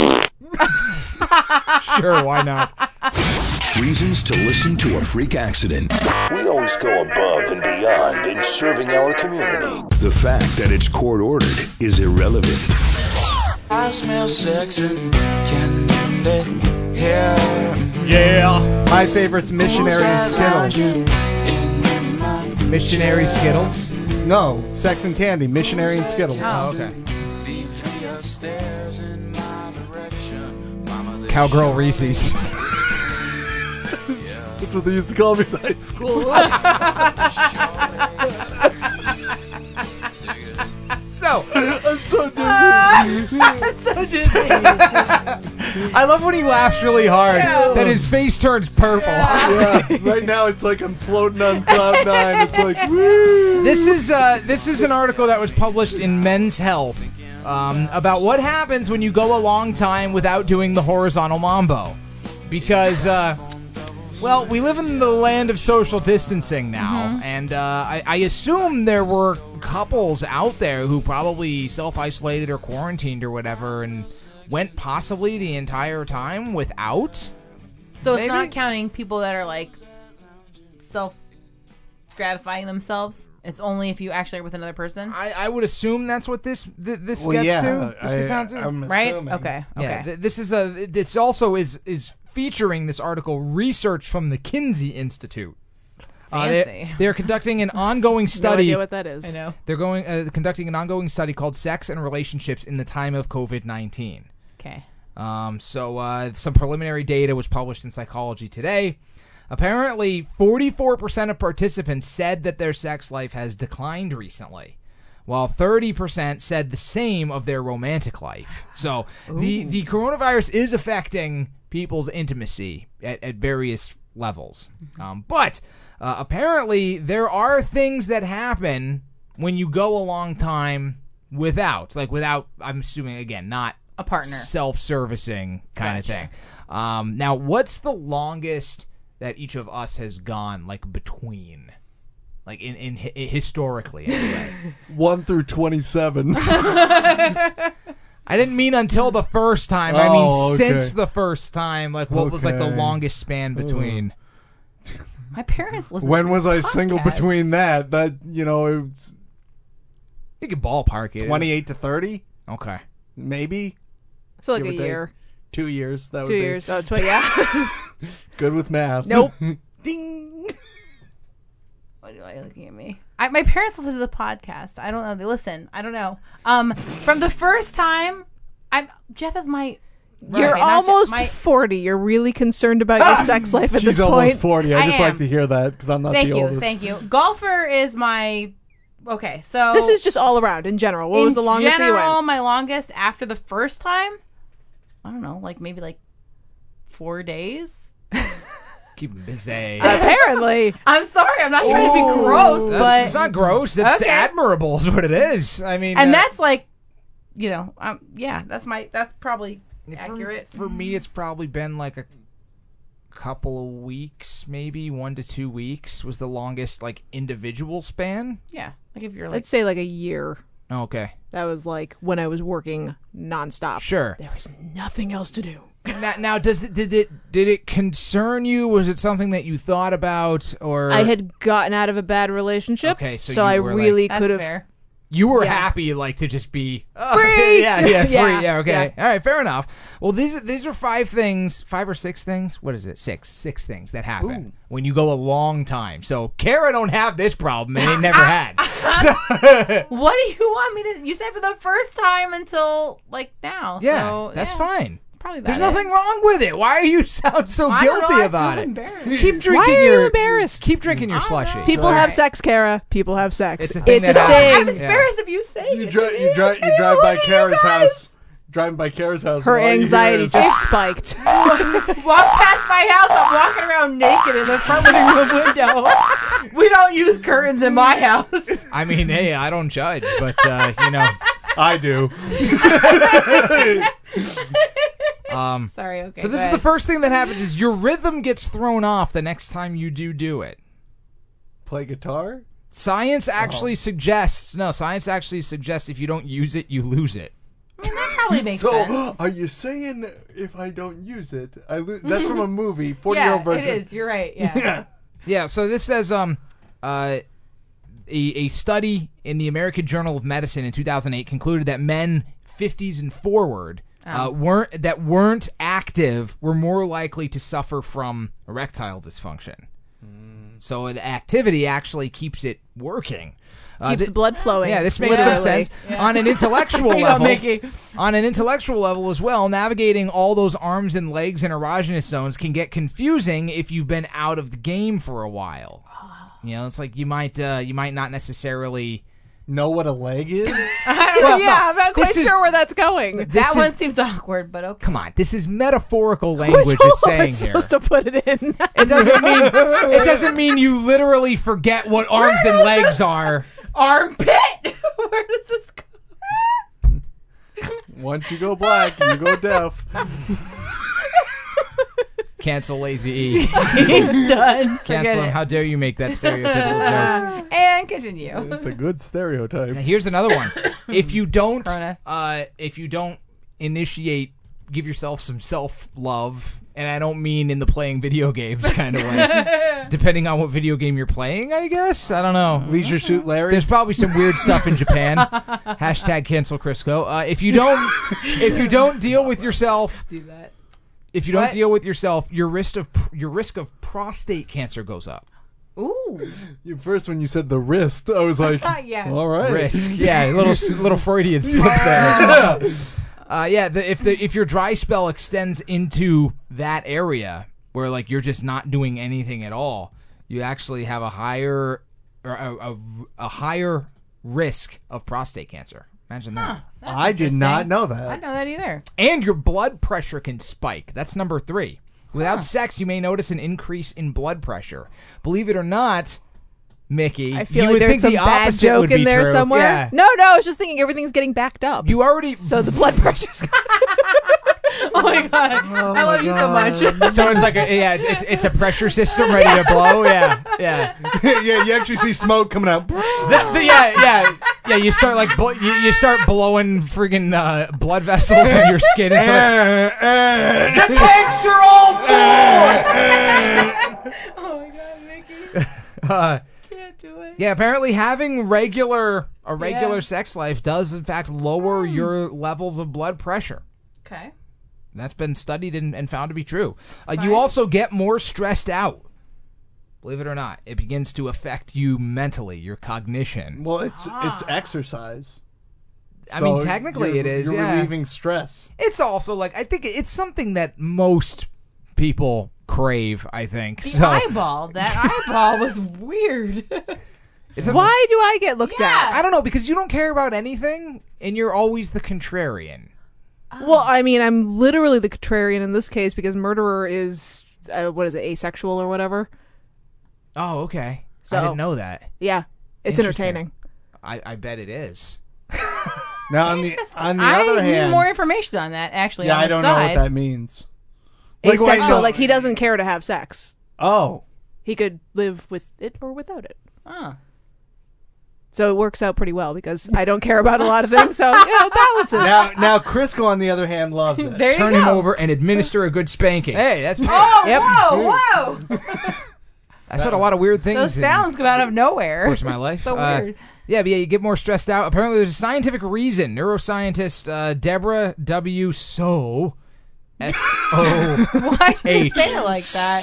Sure, why not? Reasons to listen to a freak accident. We always go above and beyond in serving our community. The fact that it's court ordered is irrelevant. I smell sex and candy here. Yeah. My favorite's Missionary and Skittles. Missionary Skittles. No, Sex and Candy, Missionary and Skittles. Oh, okay. Cowgirl Reese's. That's what they used to call me in high school. So, I'm so dizzy. I love when he laughs really hard, that his face turns purple. Yeah, right now it's like I'm floating on cloud nine. It's like, woo. This is an article that was published in Men's Health about what happens when you go a long time without doing the horizontal mambo. Because, well, we live in the land of social distancing now, and I assume there were couples out there who probably self-isolated or quarantined or whatever and went possibly the entire time without. So it's Maybe? not counting people that are like self-gratifying themselves. It's only if you actually are with another person, I would assume that's what this gets Well, yeah, to. This gets down to. I'm right? assuming. Okay. Yeah, Okay. this also is featuring this article research from the Kinsey Institute. Fancy. They're conducting an ongoing No study. idea what that is. I know. They're conducting an ongoing study called Sex and Relationships in the Time of COVID-19. Okay. Some preliminary data was published in Psychology Today. Apparently, 44% of participants said that their sex life has declined recently, while 30% said the same of their romantic life. So the coronavirus is affecting people's intimacy at various levels. But apparently, there are things that happen when you go a long time without, I'm assuming, again, not A partner. self-servicing kind of thing. Now, what's the longest that each of us has gone, between? In historically, anyway. 1 through 27. I didn't mean until the first time. I mean okay. since the first time. What was the longest span between? My parents listen. When to was this I single podcast. between that? It was You could ballpark it. 28 to 30, Okay. maybe. So like Give a or take. year. 2 years. That would 2 be years. Oh, yeah. good with math. Nope. Ding. Why are you looking at me? My parents listen to the podcast. I don't know. They listen. I don't know. From the first time, Jeff is my. You're Okay, not almost Jeff, my- 40. You're really concerned about your sex life at She's this almost point. 40. I I just am. like to hear that because I'm not Thank the you. oldest. Thank you. Golfer is my. Okay, so This is just all around in general. What was the longest that you general, went? my longest after the first time. I don't know, maybe 4 days. Keep him busy. Apparently. I'm sorry, I'm not trying to be gross, but It's not gross. It's Okay. admirable is what it is. I mean, and that's that's probably For- accurate. For me, it's probably been a couple of weeks, maybe 1 to 2 weeks was the longest individual span. Yeah, if you're I'd say a year. Okay, That was when I was working nonstop. sure. There was nothing else to do. Now, did it concern you? Was it something that you thought about, or I had gotten out of a bad relationship. Okay, so so you I were really that's could have. fair. you were Yeah. happy to just be Free! yeah, free. Yeah, Yeah, okay. yeah. All right, fair enough. Well, these are 5 or 6 things. What is it? 6 things that happen when you go a long time. So Kara don't have this problem, and it never had. What do you want me to? You said for the first time until now. Yeah, so, that's yeah, fine. Probably. There's about nothing wrong with it. Why are you sound so I don't know, guilty I about feel it? embarrassed. Keep drinking Why are your you embarrassed? Keep drinking your I don't slushy. know. People All have right. sex, Kara. People have sex. It's a thing that a happens. I'm thing. embarrassed if you say You it. drive by Kara's house. Driving by Kara's house. Her and all you hear anxiety is, just spiked. Walk past my house. I'm walking around naked in the front living room window. We don't use curtains in my house. I mean, hey, I don't judge, but I do. Sorry. Okay. So this is the first thing that happens: is your rhythm gets thrown off the next time you do it. Play guitar? Science actually suggests if you don't use it, you lose it. I mean, that probably makes So, sense. are you saying if I don't use it, I lose? That's from a movie, 40-Year-Old Yeah, Virgin. it is. You're right. Yeah. Yeah. So this says a study in the American Journal of Medicine in 2008 concluded that men 50s and forward weren't active were more likely to suffer from erectile dysfunction. So the activity actually keeps it working. Keeps the blood flowing. Yeah, this makes some literally. sense. On an intellectual You go, level, Mickey. on an intellectual level as well, navigating all those arms and legs and erogenous zones can get confusing if you've been out of the game for a while. It's like you might not necessarily Know what a leg is? Well, Yeah, I'm not quite this is- sure where that's going. This That is- one seems awkward, but okay. Come on, this is metaphorical language Which it's hole am I saying here. supposed to put it in? It doesn't mean you literally forget what arms and legs are. Armpit. Where does this go? Once you go black, you go deaf. Cancel Lazy E. Done. Cancel Forget him. it. How dare you make that stereotypical joke? And continue. It's a good stereotype. Now, here's another one. If you don't, Corona. initiate, give yourself some self-love, and I don't mean in the playing video games kind of way. Depending on what video game you're playing, I guess. I don't know. Leisure Suit Larry? There's probably some weird stuff in Japan. Hashtag cancel Crisco. If you don't deal with yourself, Do that. if you don't What? deal with yourself, your risk of prostate cancer goes up. Ooh. First, when you said the wrist, I was like, Yeah. all right. Risk. Yeah, a little Freudian slip there. If your dry spell extends into that area where like you're just not doing anything at all, you actually have a higher risk of prostate cancer. Imagine that. I did not know that. I didn't know that either. And your blood pressure can spike. That's number 3. Without sex, you may notice an increase in blood pressure. Believe it or not, Mickey, I feel you like would there's think some the bad opposite joke would in be there true. somewhere. Yeah. No, I was just thinking everything's getting backed up. You already. So the blood pressure's Oh my god. I love you so much. So it's like it's a pressure system ready to blow. Yeah. Yeah, you actually see smoke coming out. Yeah. You start like you start blowing friggin' blood vessels in your skin and stuff. The tanks are all full. Oh my god, Mickey. Can't do it. Yeah, apparently having a regular sex life does in fact lower your levels of blood pressure. Okay. That's been studied and found to be true. You also get more stressed out. Believe it or not, it begins to affect you mentally, your cognition. Well, it's exercise. I mean, technically it is. You're yeah. relieving stress. It's also like I think it's something that most people crave. I think The so. eyeball. That eyeball was weird. Why do I get looked at? I don't know, because you don't care about anything, and you're always the contrarian. Well, I mean, I'm literally the contrarian in this case because murderer is, asexual or whatever. Oh, okay. So, I didn't know that. Yeah, it's Interesting. entertaining. I bet it is. Now, on the other I need hand, more information on that, actually. yeah, on the I don't know side. what that means. Asexual, like he doesn't care to have sex. Oh. He could live with it or without it. Oh. So it works out pretty well because I don't care about a lot of things, so, balances. Now Crisco, on the other hand, loves it. There you Turn go. him over and administer a good spanking. Hey, that's me. Oh, Yep. whoa. I said a lot of weird things. Those sounds come out of nowhere. In the course of my life. So weird. Yeah, you get more stressed out. Apparently, there's a scientific reason. Neuroscientist Deborah W. So, S-O. Why'd you say it like that?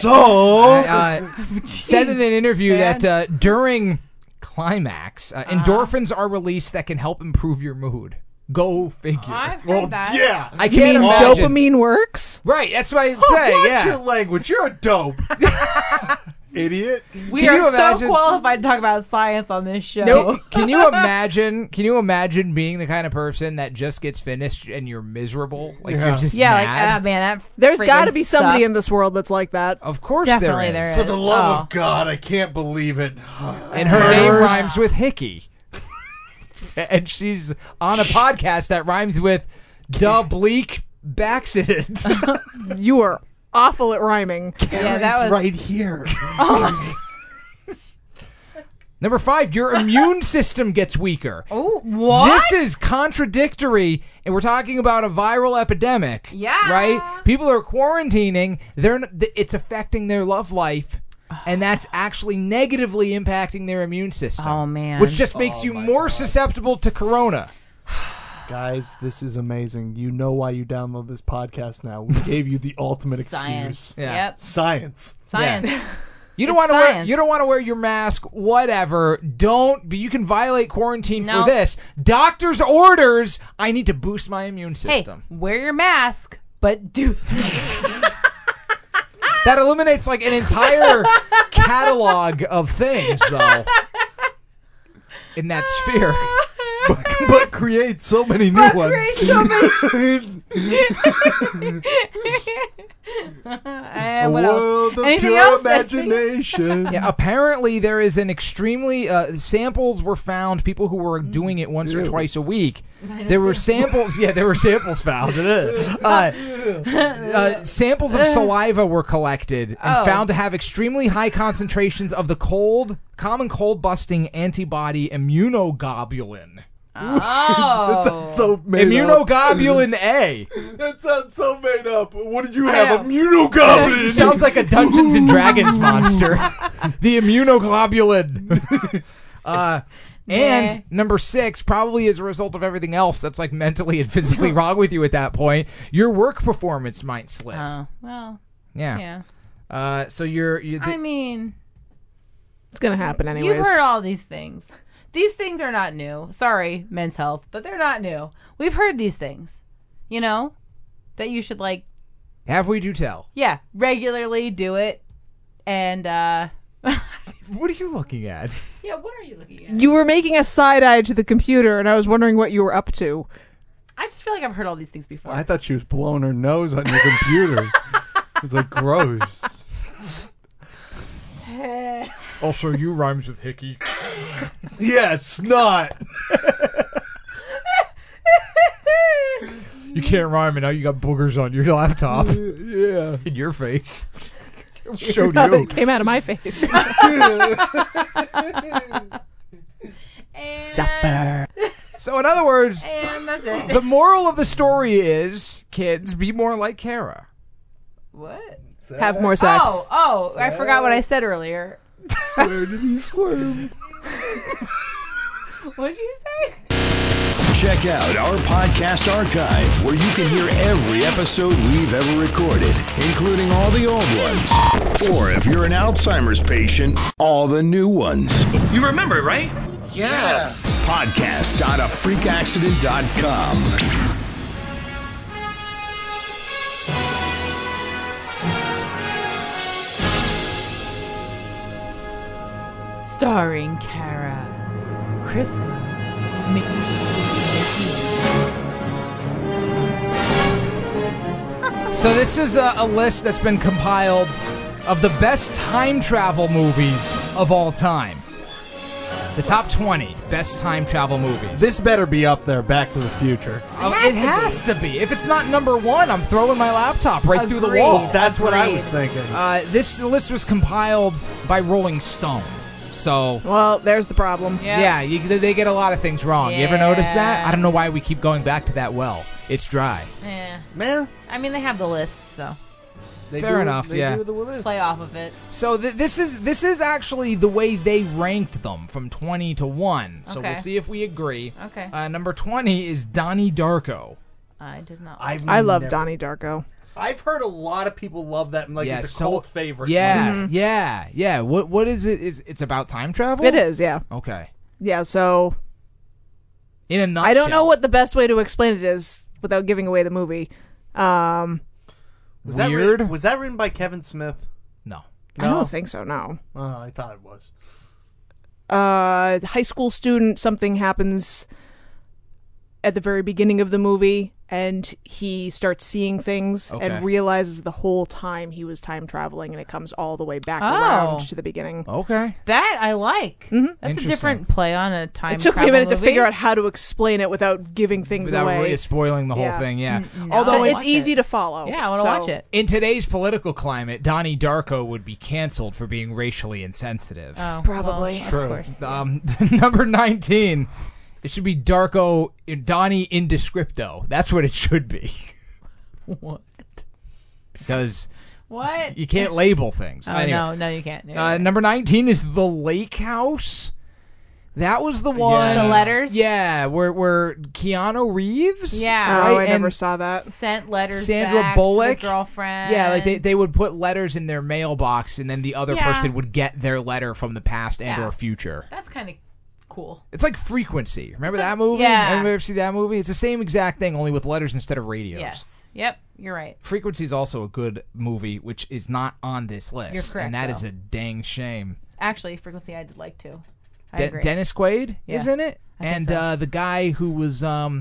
Said in an interview that during climax, endorphins are released that can help improve your mood. Go figure. I've heard that. Yeah. I can't imagine. Dopamine works? Right, that's what I'd say. Watch Yeah. your language. You're a dope. Idiot. We Can you are so imagine- qualified to talk about science on this show. Nope. Can you imagine? Can you imagine being the kind of person that just gets finished and you're miserable? Like you're just Yeah, mad? like, man, that There's friggin' got to be somebody sucks. in this world that's like that. Of course Definitely there is. there For the love of God, I can't believe it. And her name rhymes with Hickey. And she's on a podcast that rhymes with bleak accident. You are awful at rhyming. Yeah, that was right here. Number 5, your immune system gets weaker. Oh, what? This is contradictory, and we're talking about a viral epidemic. Yeah. Right? People are quarantining. It's affecting their love life, and that's actually negatively impacting their immune system. Oh, man. Which just makes you more susceptible to corona. Guys, this is amazing. You know why you download this podcast now. We gave you the ultimate Science. excuse. Yeah. Yep. Science. Science. Yeah. You don't It's want to wear. science. You don't want to wear your mask. Whatever. Don't. But you can violate quarantine No. for this. Doctor's orders. I need to boost my immune Hey, system. wear your mask, but do. That eliminates like an entire catalog of things, though. In that sphere. But create so many new ones. And A what world else? of Anything pure else? imagination. Yeah, apparently there is an extremely samples were found. People who were doing it once or twice a week. There were samples. Yeah, there were samples found. It is. Samples of saliva were collected and found to have extremely high concentrations of the common cold-busting antibody immunoglobulin. Oh. That's so made up. Immunoglobulin A. That sounds so made up. What did you have? Immunoglobulin. Sounds like a Dungeons and Dragons monster. The immunoglobulin. And number 6, probably as a result of everything else that's like mentally and physically wrong with you at that point, your work performance might slip. Oh, well. Yeah. Yeah. So I mean, It's gonna happen anyways. You've heard all these things. These things are not new. Sorry, Men's Health, but they're not new. We've heard these things. You know? That you should, like... Have we do tell? Yeah, regularly do it. And, What are you looking at? Yeah, what are you looking at? You were making a side-eye to the computer, and I was wondering what you were up to. I just feel like I've heard all these things before. I thought she was blowing her nose on your computer. It's like gross. Also, you rhymes with hickey. Yeah, it's snot. You can't rhyme, and now you got boogers on your laptop. Yeah. In your face. Showed No, you. it came out of my face. And, So, in other words, and that's it. the moral of the story is, kids, be more like Kara. What? Have more sex. Oh, I forgot what I said earlier. Where did he squirm? What did you say? Check out our podcast archive where you can hear every episode we've ever recorded, including all the old ones. Or if you're an Alzheimer's patient, all the new ones. You remember, right? Yes. Podcast.afreakaccident.com. Starring Kara, Crisco, Mickey. So this is a list that's been compiled of the best time travel movies of all time. The top 20 best time travel movies. This better be up there, Back to the Future. It has to be. If it's not number one, I'm throwing my laptop right through the wall. That's what I was thinking. This list was compiled by Rolling Stone. So, Well, there's the problem. yeah, they get a lot of things wrong. You ever notice that? Yeah. I don't know why we keep going back to that well. It's dry. Eh. Man, I mean, they have the list, so Fair enough, They yeah. do the list. play off of it. So this is actually the way they ranked them from 20 to 1. So Okay. we'll see if we agree. Okay. Number 20 is Donnie Darko. I did not. I love Donnie Darko. I've heard a lot of people love that. Like Yeah, it's a so- cult favorite. Yeah, movie. yeah. What is it? It's about time travel? It is, yeah. Okay. Yeah, so In a nutshell. I don't know what the best way to explain it is without giving away the movie. Was that Weird. was that written by Kevin Smith? No. I don't think so, no. Oh, I thought it was. High school student, something happens at the very beginning of the movie, and he starts seeing things Okay. and realizes the whole time he was time traveling, and it comes all the way back around to the beginning. Okay. That I like. That's a Interesting. different play on a time. It took me a travel minute to movie. figure out how to explain it without giving things Without away. really spoiling the whole Yeah. thing, yeah. No. Although I it's watch easy it. to follow. Yeah, I want to so- watch it. in today's political climate, Donnie Darko would be canceled for being racially insensitive. Oh, Probably. well, True. Of course. Number 19, it should be Darko Donnie Indescripto. That's what it should be. What? Because What? you can't label things. Oh, Anyway. no, you can't. No, Number 19 is The Lake House. That was the one. The letters? Yeah, where Keanu Reeves. Yeah. Oh, right? I never And saw that. Sent letters Sandra back Bullock. to the girlfriend. Yeah, like they would put letters in their mailbox, and then the other Yeah. person would get their letter from the past and Yeah. or future. That's kind of cool. It's like Frequency. Remember that movie? Yeah. Anybody ever see that movie? It's the same exact thing, only with letters instead of radios. Yes. Yep, you're right. Frequency is also a good movie, which is not on this list. You're correct, and that though. is a dang shame. Actually, Frequency I did like too. I agree. Dennis Quaid Yeah. is in it, I think and so. the guy who was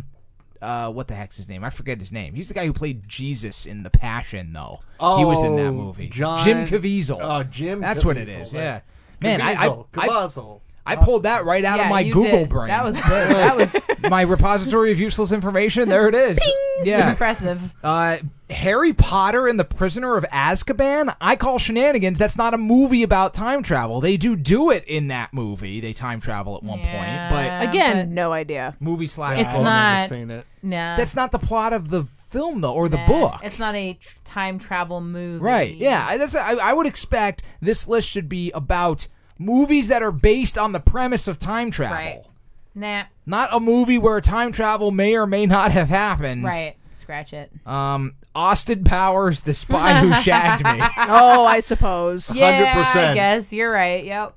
what the heck's his name? I forget his name. He's the guy who played Jesus in The Passion, though. He was in that movie. Jim Caviezel. Oh, Jim. That's Caviezel, what it is. Yeah, man, Caviezel. I pulled that right out of Yeah, my you Google did. brain. That was good. That was my repository of useless information. There it is. Yeah. impressive. Harry Potter and the Prisoner of Azkaban. I call shenanigans. That's not a movie about time travel. They do it in that movie. They time travel at one point, but Again, no idea. movie slash It's book. not- Never seen it. Nah. That's not the plot of the film though, or the Nah. book. It's not a time travel movie. Right? Yeah. I would expect this list should be about movies that are based on the premise of time travel. Right. Nah. Not a movie where time travel may or may not have happened. Right. Scratch it. Austin Powers, The Spy Who Shagged Me. Oh, I suppose. Yeah, 100%. I guess you're right. Yep.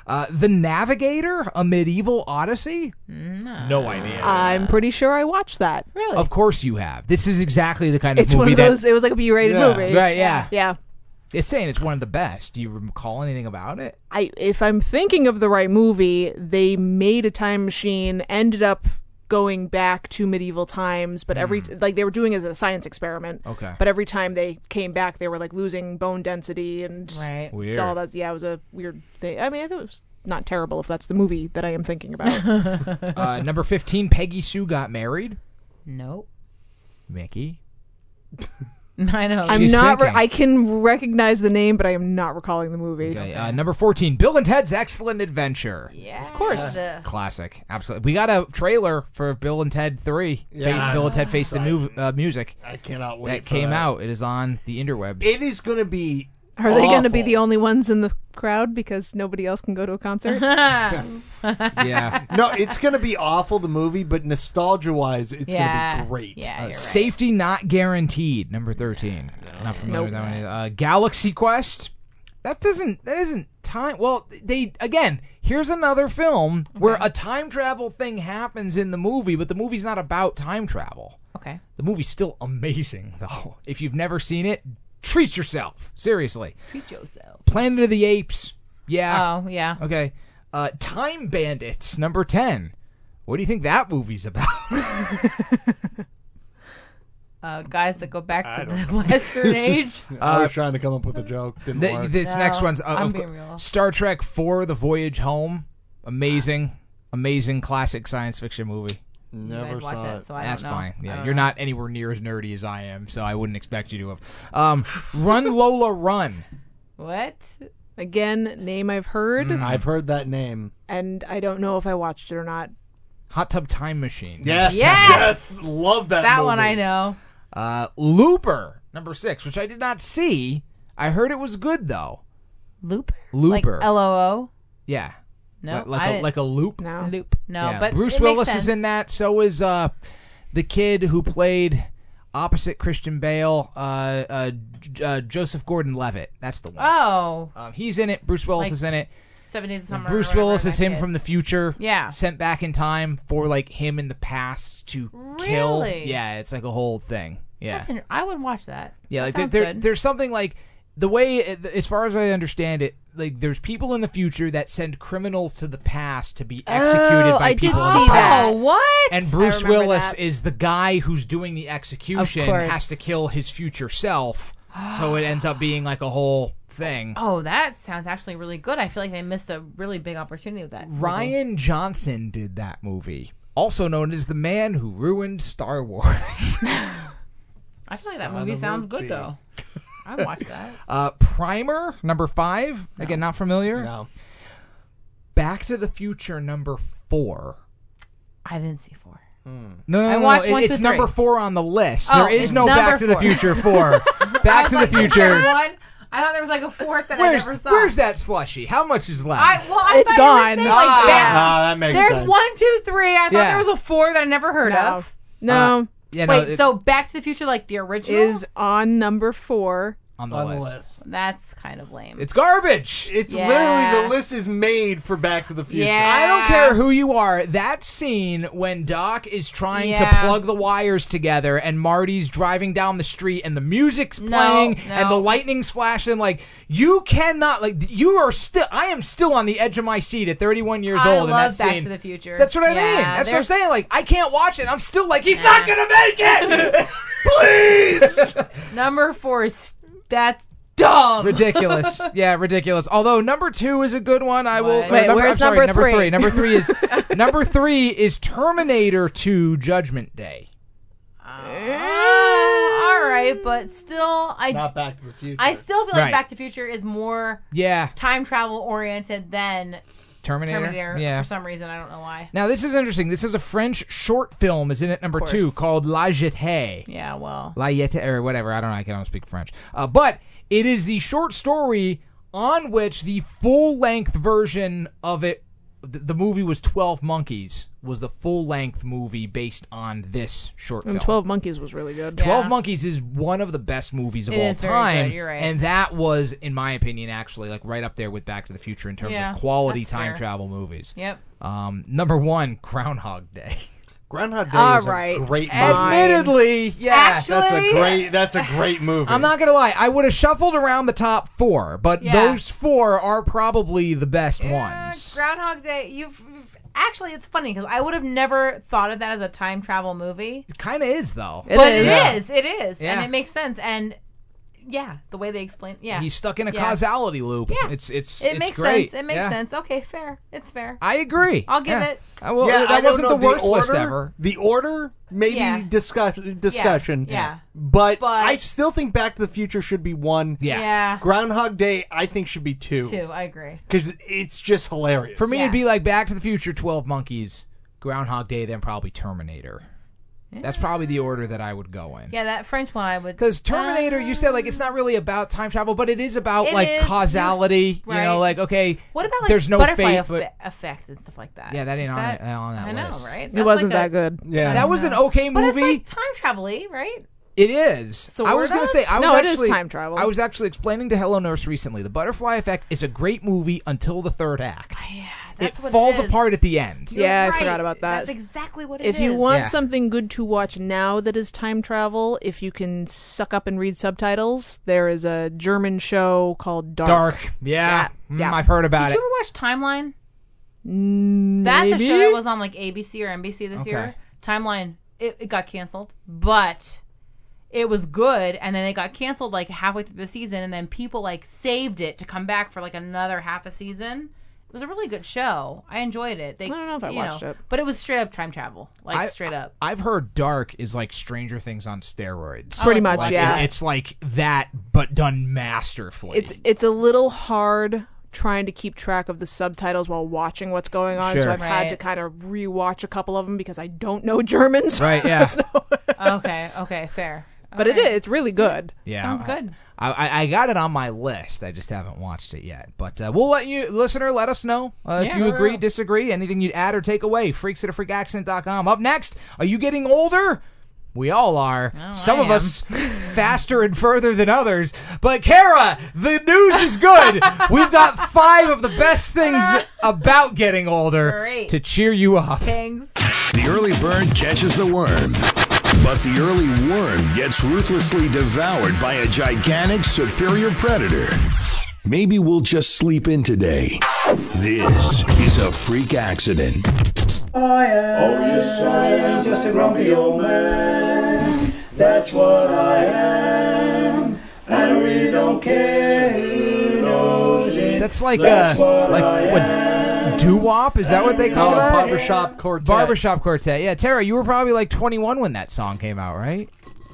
The Navigator, A Medieval Odyssey? No idea. I'm pretty sure I watched that. Really? Of course you have. This is exactly the kind of It's movie one of those. It was like a B-rated movie. Right, yeah. Yeah. It's saying it's one of the best. Do you recall anything about it? If I'm thinking of the right movie, they made a time machine, ended up going back to medieval times, but they were doing it as a science experiment. Okay. But every time they came back, they were like losing bone density and Weird. all that. Yeah, it was a weird thing. I mean, I thought it was not terrible if that's the movie that I am thinking about. Number 15, Peggy Sue Got Married. Nope. Mickey. I know. I'm She's not. thinking. I can recognize the name, but I am not recalling the movie. Okay. Number 14, Bill and Ted's Excellent Adventure. Yeah. Of course. Classic. Absolutely. We got a trailer for Bill and Ted 3. Yeah. Bill and Ted Face the Music. I cannot wait. That came out. It is on the interwebs. It is going to be. Are they going to be awful. the only ones in the crowd because nobody else can go to a concert? Yeah. No, it's going to be awful, the movie, but nostalgia-wise, it's going to be great. Yeah, you're right. Safety Not Guaranteed. Number 13. Not familiar with that one either. Galaxy Quest. That isn't time. Well, here's another film where a time travel thing happens in the movie, but the movie's not about time travel. Okay. The movie's still amazing, though. If you've never seen it, treat yourself. Seriously. Treat yourself. Planet of the Apes. Yeah. Oh, yeah. Okay. Time Bandits, number 10. What do you think that movie's about? Guys that go back to the Western Age. I was trying to come up with a joke. Didn't work. This next one's I'm being real. Star Trek IV, The Voyage Home. Amazing classic science fiction movie. Never you guys watch saw it, it. so I That's don't know. fine. I Yeah, don't you're know. not anywhere near as nerdy as I am, so I wouldn't expect you to have. Run Lola Run. What? Again, name I've heard, I've heard that name. and I don't know if I watched it or not. Hot Tub Time Machine. Yes. Yes! Love that That movie. one I know. Looper, number 6, which I did not see. I heard it was good though. Looper? Looper. Like L-O-O? Yeah. No, like a loop. No. Loop. No, Yeah. but Bruce it makes Willis sense. is in that. So is the kid who played opposite Christian Bale, Joseph Gordon-Levitt. That's the one. Oh. He's in it. Bruce Willis Like is in it. 7 Days of Summer. Bruce or whatever, Willis is that him kid. from the future. Yeah. Sent back in time for like him in the past to kill. Really? Yeah, it's like a whole thing. Yeah. I would watch that. Yeah, That like sounds good. there's something like the way, as far as I understand it, like there's people in the future that send criminals to the past to be executed by I did people in see the that. past. Oh, what? And Bruce remember Willis that. is the guy who's doing the execution, Of course. has to kill his future self, so it ends up being like a whole thing. Oh, that sounds actually really good. I feel like they missed a really big opportunity with that. Ryan Johnson did that movie, also known as the man who ruined Star Wars. I feel like that Son movie of a sounds good, bitch. though. I'd watch that. Primer, number 5. Again, not familiar. No. Back to the Future, number 4. I didn't see 4. No, I watched 1, 2, it's 3. number 4 on the list. Oh, There is it's no number Back to the 4. Future 4. Back to the Is there Future. one? I thought there was like a 4th that I Where's never saw. where's that slushy? How much is left? I It's thought you were gone. saying, Ah. that makes There's sense. 1, 2, 3. I thought Yeah. there was a 4 that I never heard No. of. No. Yeah, no, Wait, so Back to the Future, like the original, Is on number 4. on the On the list. list. that's kind of lame. It's garbage. It's Yeah. literally, the list is made for Back to the Future. Yeah. I don't care who you are. That scene when Doc is trying to Yeah. plug the wires together and Marty's driving down the street and the music's playing and the lightning's flashing, like, you cannot, like, I am still on the edge of my seat at 31 years I old in love that Back scene. to the Future. That's what I mean. Yeah, That's what I'm there's- saying. Like, I can't watch it. I'm still like, he's not going to make it. Please. Number 4 is that's dumb. Ridiculous. Yeah, ridiculous. Although number 2 is a good one. I will. Wait, where's I'm sorry, number 3? Number 3 is number 3 is Terminator 2 Judgment Day. All right, but still, Not Back to the Future. I still feel like Right. Back to the Future is more Yeah, time travel oriented than Terminator. Terminator. Yeah. For some reason, I don't know why. Now this is interesting. This is a French short film. Is in it number 2 called La Jetée. Yeah, well, La Jetée or whatever. I don't know. I don't speak French. But it is the short story on which the full length version of it the movie was 12 Monkeys, was the full-length movie based on this short film. And 12 Monkeys was really good. 12 Monkeys is one of the best movies of all is very time. good, you're right. And that was, in my opinion, actually like right up there with Back to the Future in terms of quality that's time fair. travel movies. Yep. Number 1, Groundhog Day. Groundhog Day All is right. a great movie. Admittedly, yeah. Actually, That's a great movie. I'm not gonna lie. I would have shuffled around the top 4, but Yeah. those 4 are probably the best Yeah, ones. Groundhog Day. Actually, it's funny because I would have never thought of that as a time travel movie. It kind of is though. It But is. it is, Yeah. and it makes sense. And yeah, the way they explain, He's stuck in a Yeah. causality loop. Yeah. It's it makes great. sense. It makes Yeah. sense. Okay, fair. It's fair. I agree. I'll give Yeah. it. Well, Yeah, I that don't wasn't know. the worst list order, ever. The order, maybe Yeah. discussion. Yeah. But But- I still think Back to the Future should be 1. Yeah. Groundhog Day, I think, should be 2. I agree. Because it's just hilarious. For me, Yeah. it'd be like Back to the Future, 12 Monkeys, Groundhog Day, then probably Terminator. That's probably the order that I would go in. Yeah, that French one I would. Because Terminator, you said like it's not really about time travel, but it is about It like is. causality. Right. You know, like okay, What about like there's no butterfly fate, but effect and stuff like that? yeah, that ain't Is on that I know, list. right? It wasn't that good. Yeah. That was an okay But movie. it's like time travel-y, right? It is. Sort I was going to of? say, I was No, it is actually, time travel. I was actually explaining to Hello Nurse recently. The Butterfly Effect is a great movie until the third act. Yeah, It that's what falls it is. apart at the end. You're Yeah, I right. forgot about that. That's exactly what it If is. you want Yeah. something good to watch now that is time travel, if you can suck up and read subtitles, there is a German show called Dark. Yeah. Yeah. I've heard about Did it. you ever watch Timeline? That's a Maybe? show that was on like ABC or NBC this Okay. year. Timeline, it got canceled, but it was good, and then it got canceled like halfway through the season, and then people like saved it to come back for like another half a season. It was a really good show. I enjoyed it. I don't know if I watched it. But it was straight up time travel, like straight up. I've heard Dark is like Stranger Things on steroids. Pretty much, Like, yeah. It's like that, but done masterfully. It's a little hard trying to keep track of the subtitles while watching what's going on, Sure. so I've had Right. to kind of rewatch a couple of them because I don't know German. So- right, yeah. Okay, fair. But it is. It's really good. Yeah, Sounds good. I got it on my list. I just haven't watched it yet. But we'll let you, listener, let us know if you agree, disagree, anything you'd add or take away. Freaks at a freakaccident.com. Up next, are you getting older? We all are. Some of us faster and further than others. But Kara, the news is good. We've got 5 of the best things about getting older Great. to cheer you up. Kings. The early bird catches the worm, but the early worm gets ruthlessly devoured by a gigantic superior predator. Maybe we'll just sleep in today. This is a freak accident. Yes, I am just a grumpy old man. That's what I am. I really don't care who knows it. That's like That's what like I what doo-wop? Is that what they call that? Barbershop Quartet. Barbershop Quartet. Yeah, Tara, you were probably like 21 when that song came out, right?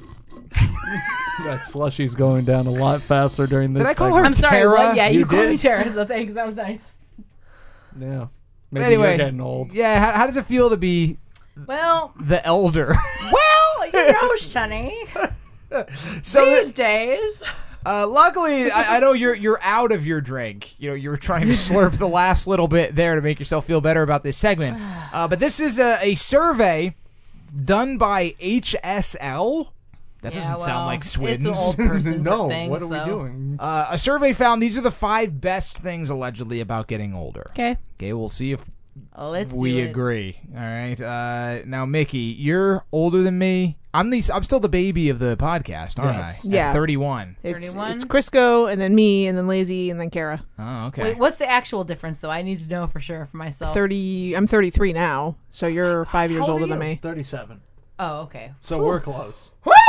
That slushy's going down a lot faster during this. Did I call segment. her I'm sorry. Tara? What? Yeah, you You called me did? Tara, so thanks. That was nice. Yeah. Maybe Anyway, you're getting old. Yeah, how does it feel to be Well, the elder? well, you know, Sonny. So These days. luckily, I know you're out of your drink. You know, you were trying to slurp the last little bit there to make yourself feel better about this segment. But this is a survey done by HSL. That doesn't sound like Swins. It's an old person No, thing. what are we so. doing? A survey found these are the 5 best things allegedly about getting older. Okay. Okay, we'll see if Let's we do it. agree. All right. Now, Mickey, you're older than me. I'm still the baby of the podcast, aren't Yes. I? Yeah. At 31. It's 31? Crisco, and then me, and then Lazy, and then Kara. Oh, okay. Wait, what's the actual difference, though? I need to know for sure for myself. 30. I'm 33 now, so you're 5 years How old older are than you? me. 37. Oh, okay. So we're close.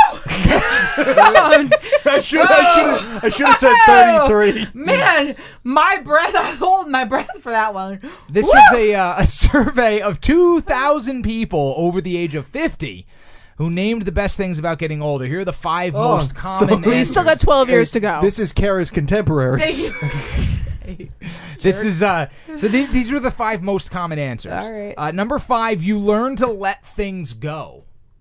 I I should have said 33. Man, my breath. I was holding my breath for that one. This was a survey of 2,000 people over the age of 50 who named the best things about getting older. Here are the 5 most common So you still got 12 years to go. This is Kara's contemporaries. This is so these were the 5 most common answers. All right. Number 5, you learn to let things go.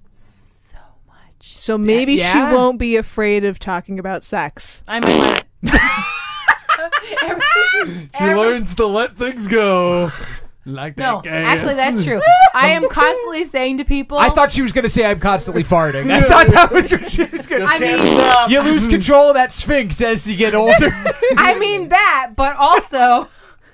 So maybe Yeah. she won't be afraid of talking about sex. I mean, She learns to let things go. Like that No, gas. actually, that's true. I am constantly saying to people. I thought she was going to say I'm constantly farting. I thought that was what she was going to I say. mean, You lose control of that sphinx as you get older. I mean that, but also,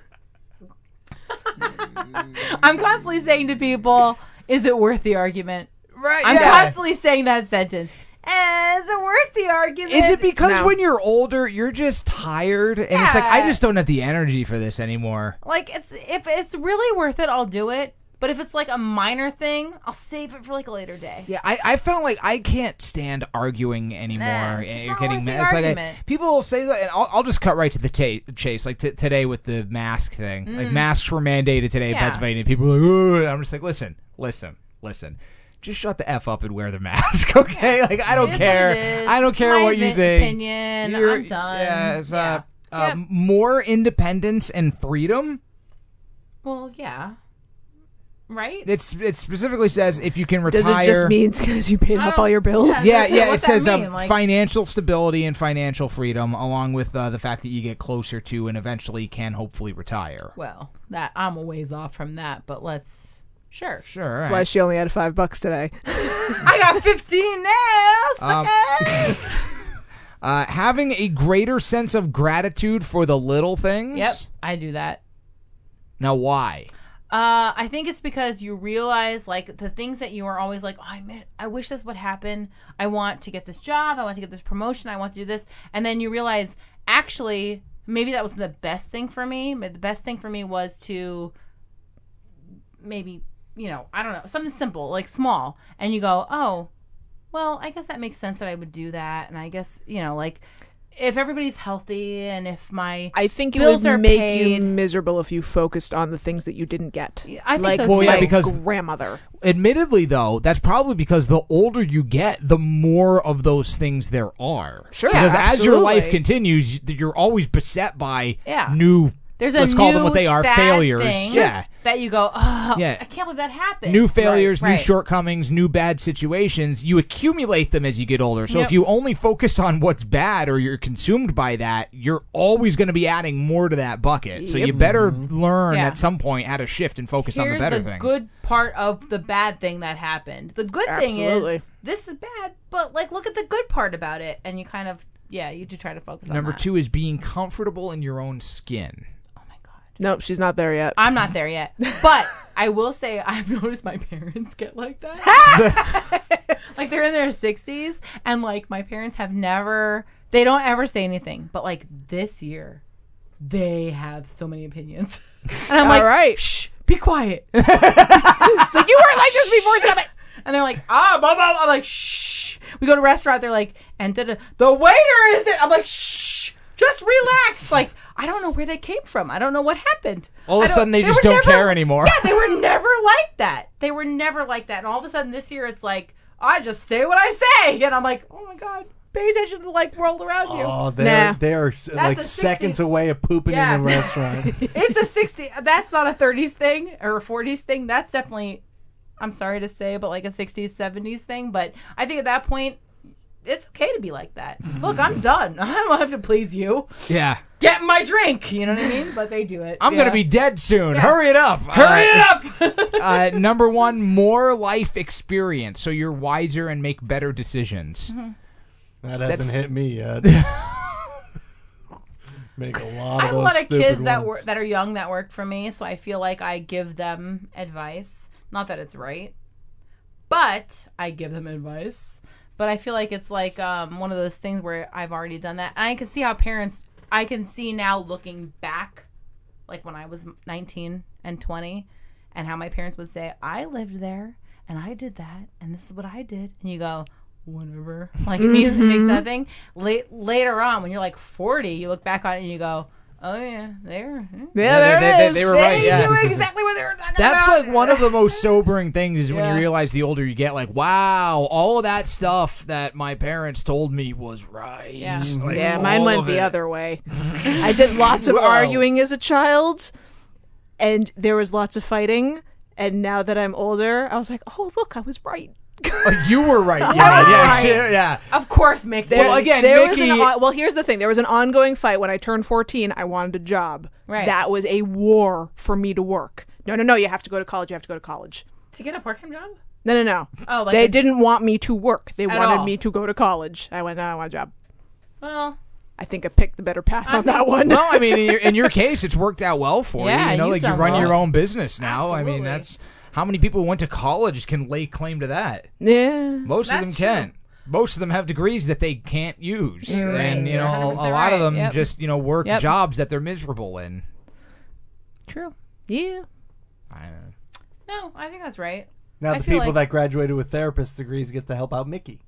I'm constantly saying to people, "Is it worth the argument?" Right. I'm yeah. constantly saying that sentence. Is it worth the argument? Is it because No. when you're older, you're just tired, and it's like I just don't have the energy for this anymore? Like if it's really worth it, I'll do it. But if it's like a minor thing, I'll save it for like a later day. Yeah, I found like I can't stand arguing anymore. Nah, it's just You're not getting worth the mad. It's like argument. people will say that, and I'll just cut right to the chase. Like today with the mask thing, like masks were mandated today in Yeah. Pennsylvania. People were like, "Ooh," and I'm just like, listen. Just shut the F up and wear the mask, okay? Like I don't It is care. what it is. I don't care My what you think. Opinion. You're- I'm done. Yeah, it's, Yeah. Yep. more independence and freedom. Well, yeah. Right? It specifically says if you can Does retire. it just means because you paid off all your bills? Yeah, What's it that says mean? Like- financial stability and financial freedom, along with the fact that you get closer to and eventually can hopefully retire. Well, that I'm a ways off from that, but let's sure. Sure. That's why she only had $5 today. I got 15 now, suckers. Having a greater sense of gratitude for the little things. Yep, I do that. Now, why? I think it's because you realize, like, the things that you are always like, oh, I wish this would happen. I want to get this job. I want to get this promotion. I want to do this. And then you realize, actually, maybe that was the best thing for me. The best thing for me was to maybe, I don't know, something simple, like small. And you go, oh, well, I guess that makes sense that I would do that. And I guess, like, if everybody's healthy and if my I think it bills would are make paid, you miserable if you focused on the things that you didn't get. I think like so, Well, too. yeah, my because- grandmother. Admittedly, though, that's probably because the older you get, the more of those things there are. Sure, Because as your life absolutely. continues, you're always beset by Yeah. new. There's let's a call new them what they are, sad failures. thing Yeah. that you go, oh, Yeah. I can't believe that happened. New failures, new Right. shortcomings, new bad situations. You accumulate them as you get older. So Yep. if you only focus on what's bad or you're consumed by that, you're always going to be adding more to that bucket. So you better learn Yeah. at some point how to shift and focus on the Here's better the things. good part of the bad thing that happened. The good thing Absolutely. is this is bad, but like look at the good part about it, and you kind of you do try to focus on Number that. 2 is being comfortable in your own skin. Nope, she's not there yet. I'm not there yet, but I will say I've noticed my parents get like that. Like they're in their 60s, and like my parents they don't ever say anything, but like this year, they have so many opinions, and I'm like, All right. shh, be quiet. It's like, you weren't like this before, stop it. And they're like, blah, blah. I'm like, shh. We go to a restaurant. They're like, and the waiter isn't. I'm like, shh. Just relax. Like, I don't know where they came from. I don't know what happened. All of a sudden, they just were don't never- care anymore. Yeah, they were never like that. They were never like that. And all of a sudden this year, it's like, I just say what I say. And I'm like, oh my God, pay attention to the like world around you. Oh, Nah. they are like a 60 seconds away of pooping Yeah. in a restaurant. It's a 60. That's not a 30s thing or a 40s thing. That's definitely, I'm sorry to say, but like a 60s, 70s thing. But I think at that point, it's okay to be like that. Look, I'm done. I don't have to please you. Yeah. Get my drink. You know what I mean? But they do it. I'm going to be dead soon. Yeah. Hurry it up. Hurry it up. Number 1, more life experience. So you're wiser and make better decisions. Mm-hmm. That hasn't hit me yet. Make a lot I of have those a lot of stupid kids ones. that are young that work for me, so I feel like I give them advice. Not that it's right, but I give them advice. But I feel like it's like one of those things where I've already done that. And I can see how I can see now looking back, like when I was 19 and 20, and how my parents would say, I lived there, and I did that, and this is what I did. And you go, whatever. Like, it means nothing. Later on, when you're like 40, you look back on it and you go, oh, yeah, they were. Yeah, there it is. They were right, yeah. They knew exactly what they were talking That's about. like one of the most sobering things is when Yeah. you realize the older you get, like, wow, all of that stuff that my parents told me was right. Yeah. Like, Yeah, mine all went of the it. other way. I did lots of arguing as a child, and there was lots of fighting. And now that I'm older, I was like, oh, look, I was right. Oh, you were right. I Yeah, was yeah, right. shit, yeah. Of course, Mick. Well, again, there was Mickey- well, here's the thing. There was an ongoing fight when I turned 14. I wanted a job. Right. That was a war for me to work. No, you have to go to college. To get a part-time job? No. Oh, like they didn't want me to work. They wanted all. me to go to college. I went, no, I want a job. Well, I think I picked the better path on that one. Well, I mean, in your case, it's worked out well for you. Yeah, You know, you've like you done run well. your own business now. I mean, Absolutely. that's how many people who went to college can lay claim to that. Yeah. Most of them That's can't. Most of them have degrees that they can't use, Right. and you You're know, 100% a lot of right. them Yep. just work Yep. jobs that they're miserable in. true. Yeah. I don't know. No, I think that's right. Now I the feel people like- that graduated with therapist degrees get to help out Mickey.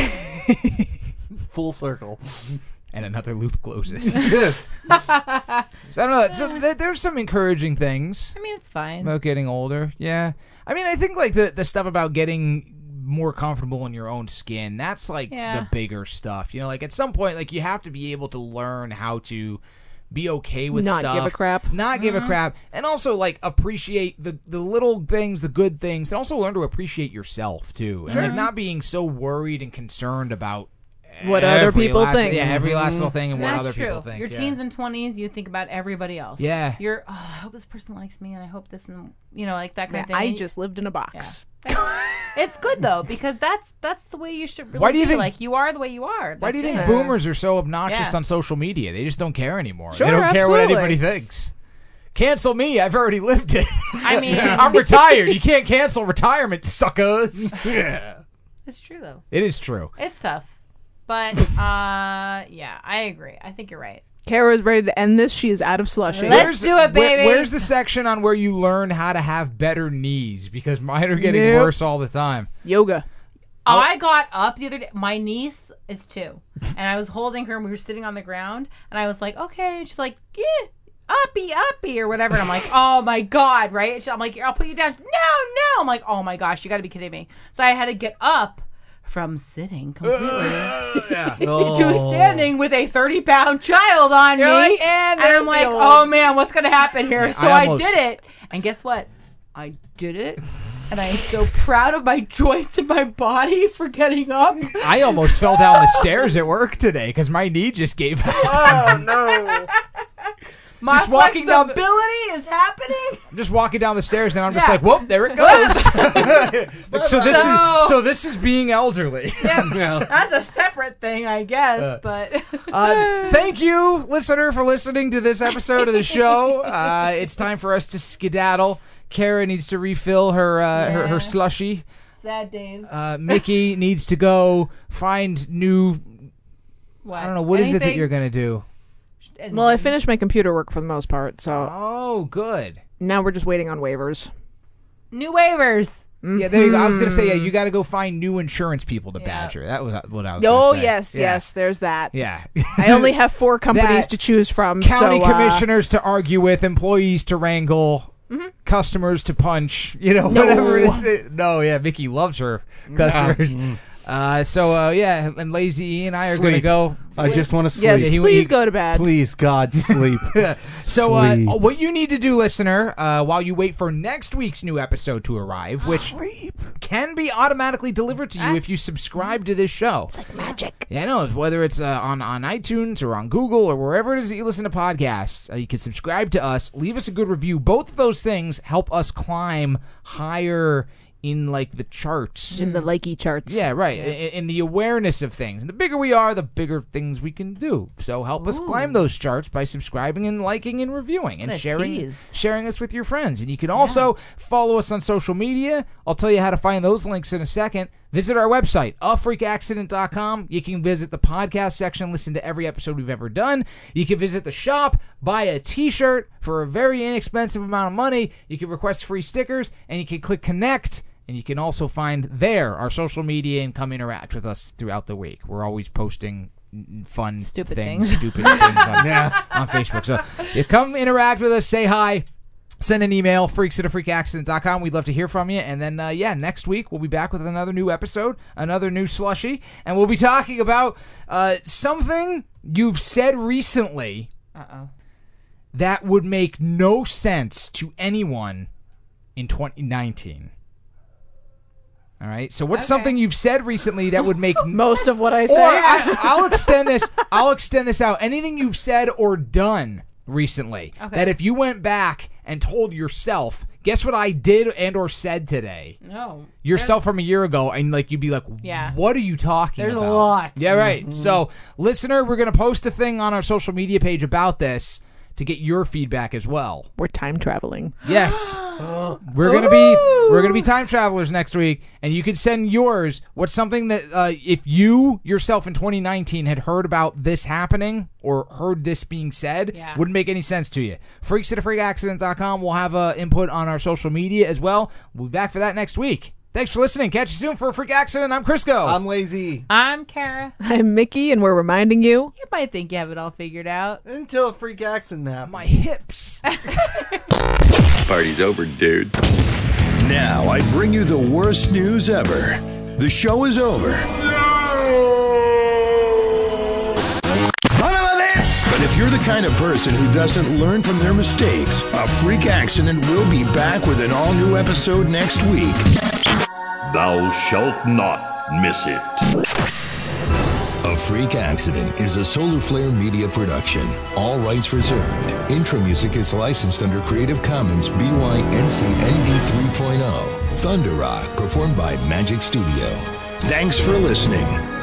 Full circle. And another loop closes. So I don't know. So there's some encouraging things I mean, it's fine. about getting older. Yeah, I mean, I think like the stuff about getting more comfortable in your own skin. That's like Yeah. the bigger stuff. You know, like at some point, like you have to be able to learn how to be okay with Not stuff, give a crap. not give a crap, and also like appreciate the little things, the good things, and also learn to appreciate yourself too, and like not being so worried and concerned about What other every people last- think. Yeah, every last little thing and what That's other true. people think. Your yeah. teens and 20s, you think about everybody else. Yeah. You're, I hope this person likes me, and I hope this, and like that kind of thing. I And just lived in a box. it's good though, because that's the way you should really Why do you be. think- Like, you are the way you are. Why do you That's think it. boomers are so obnoxious Yeah. on social media? They just don't care anymore. Sure, they don't care what absolutely. anybody thinks. Cancel me. I've already lived it. I mean, I'm retired. You can't cancel retirement, suckers. Yeah. it's true though. It is true. It's tough, but yeah, I agree. I think you're right. Kara's ready to end this. She is out of slushy. Let's do it, baby. Where's the section on where you learn how to have better knees? Because mine are getting Nope. worse all the time. Yoga. I got up the other day. My niece is 2, and I was holding her, and we were sitting on the ground, and I was like, "Okay." And she's like, "Yeah, uppy," or whatever. And I'm like, "Oh my god!" Right? And I'm like, "I'll put you down." No. I'm like, "Oh my gosh, you got to be kidding me!" So I had to get up from sitting completely to standing with a 30-pound child on You're me, like, and I'm there's like, the old. "Oh man, what's gonna happen here?" So I I almost- did it, and guess what? I did it. And I am so proud of my joints and my body for getting up. I almost fell down the stairs at work today because my knee just gave out. Oh no. My Just walking down the- flexibility is happening. I'm just walking down the stairs, and I'm just Yeah. like, "Whoop, there it goes." so this is being elderly. That's a separate thing, I guess. But Thank you, listener, for listening to this episode of the show. It's time for us to skedaddle. Kara needs to refill her slushy. sad days. Mickey needs to go find new. What? I don't know what is it that Anything? you're gonna do. Well, I finished my computer work for the most part, so Oh, good. now we're just waiting on waivers. New waivers. Yeah, there you go. I was gonna say, yeah, you got to go find new insurance people to badger. That was what I was. Oh, gonna say. yes, Yeah. yes, there's that. Yeah. I only have 4 companies That- to choose from. County so, commissioners to argue with, employees to wrangle, customers to punch. You know, No. whatever it is. No, yeah, Mickey loves her customers. Yeah, and Lazy E and I are going to Sleep. go. I just want to sleep. Yes, He- please he- go to bed. Please, God, sleep. So Sleep. what you need to do, listener, while you wait for next week's new episode to arrive, which can be automatically delivered to you if you subscribe to this show. It's like magic. Yeah, I know. Whether it's on iTunes or on Google or wherever it is that you listen to podcasts, you can subscribe to us, leave us a good review. Both of those things help us climb higher in like the charts. In the likey charts. Yeah, right. In the awareness of things. And the bigger we are, the bigger things we can do. So help us climb those charts by subscribing and liking and reviewing and What a sharing tease. sharing us with your friends. And you can also follow us on social media. I'll tell you how to find those links in a second. Visit our website, afreakaccident.com. You can visit the podcast section, listen to every episode we've ever done. You can visit the shop, buy a t-shirt for a very inexpensive amount of money. You can request free stickers, and you can click connect. And you can also find there our social media and come interact with us throughout the week. We're always posting fun Stupid things, things. stupid things on Facebook. So you come interact with us, say hi, send an email, freaks@afreakaccident.com. We'd love to hear from you. And then, next week we'll be back with another new episode, another new slushy, and we'll be talking about something you've said recently that would make no sense to anyone in 2019. All right. So what's something you've said recently that would make Most of what I or say. I'll extend this. I'll extend this out. Anything you've said or done recently that if you went back and told yourself, Guess what I did and or said today? No. Yourself from a year ago, and like you'd be like, Yeah. what are you talking There's about? a lot. Yeah, right. So, listener, we're going to post a thing on our social media page about this to get your feedback as well. We're time traveling. Yes. We're gonna be time travelers next week, and you can send yours. What's something that if you yourself in 2019 had heard about this happening or heard this being said, wouldn't make any sense to you. Freaks at a freakaccident.com. We'll have input on our social media as well. We'll be back for that next week. Thanks for listening. Catch you soon for a Freak Accident. I'm Crisco. I'm Lazy. I'm Kara. I'm Mickey, and we're reminding you. You might think you have it all figured out. Until a freak accident happens. My hips. Party's over, dude. Now I bring you the worst news ever. The show is over. But if you're the kind of person who doesn't learn from their mistakes, a Freak Accident will be back with an all-new episode next week. Thou shalt not miss it. A Freak Accident is a Solar Flare Media production. All rights reserved. Intro music is licensed under Creative Commons BY-NC ND 3.0. Thunder Rock, performed by Magic Studio. Thanks for listening.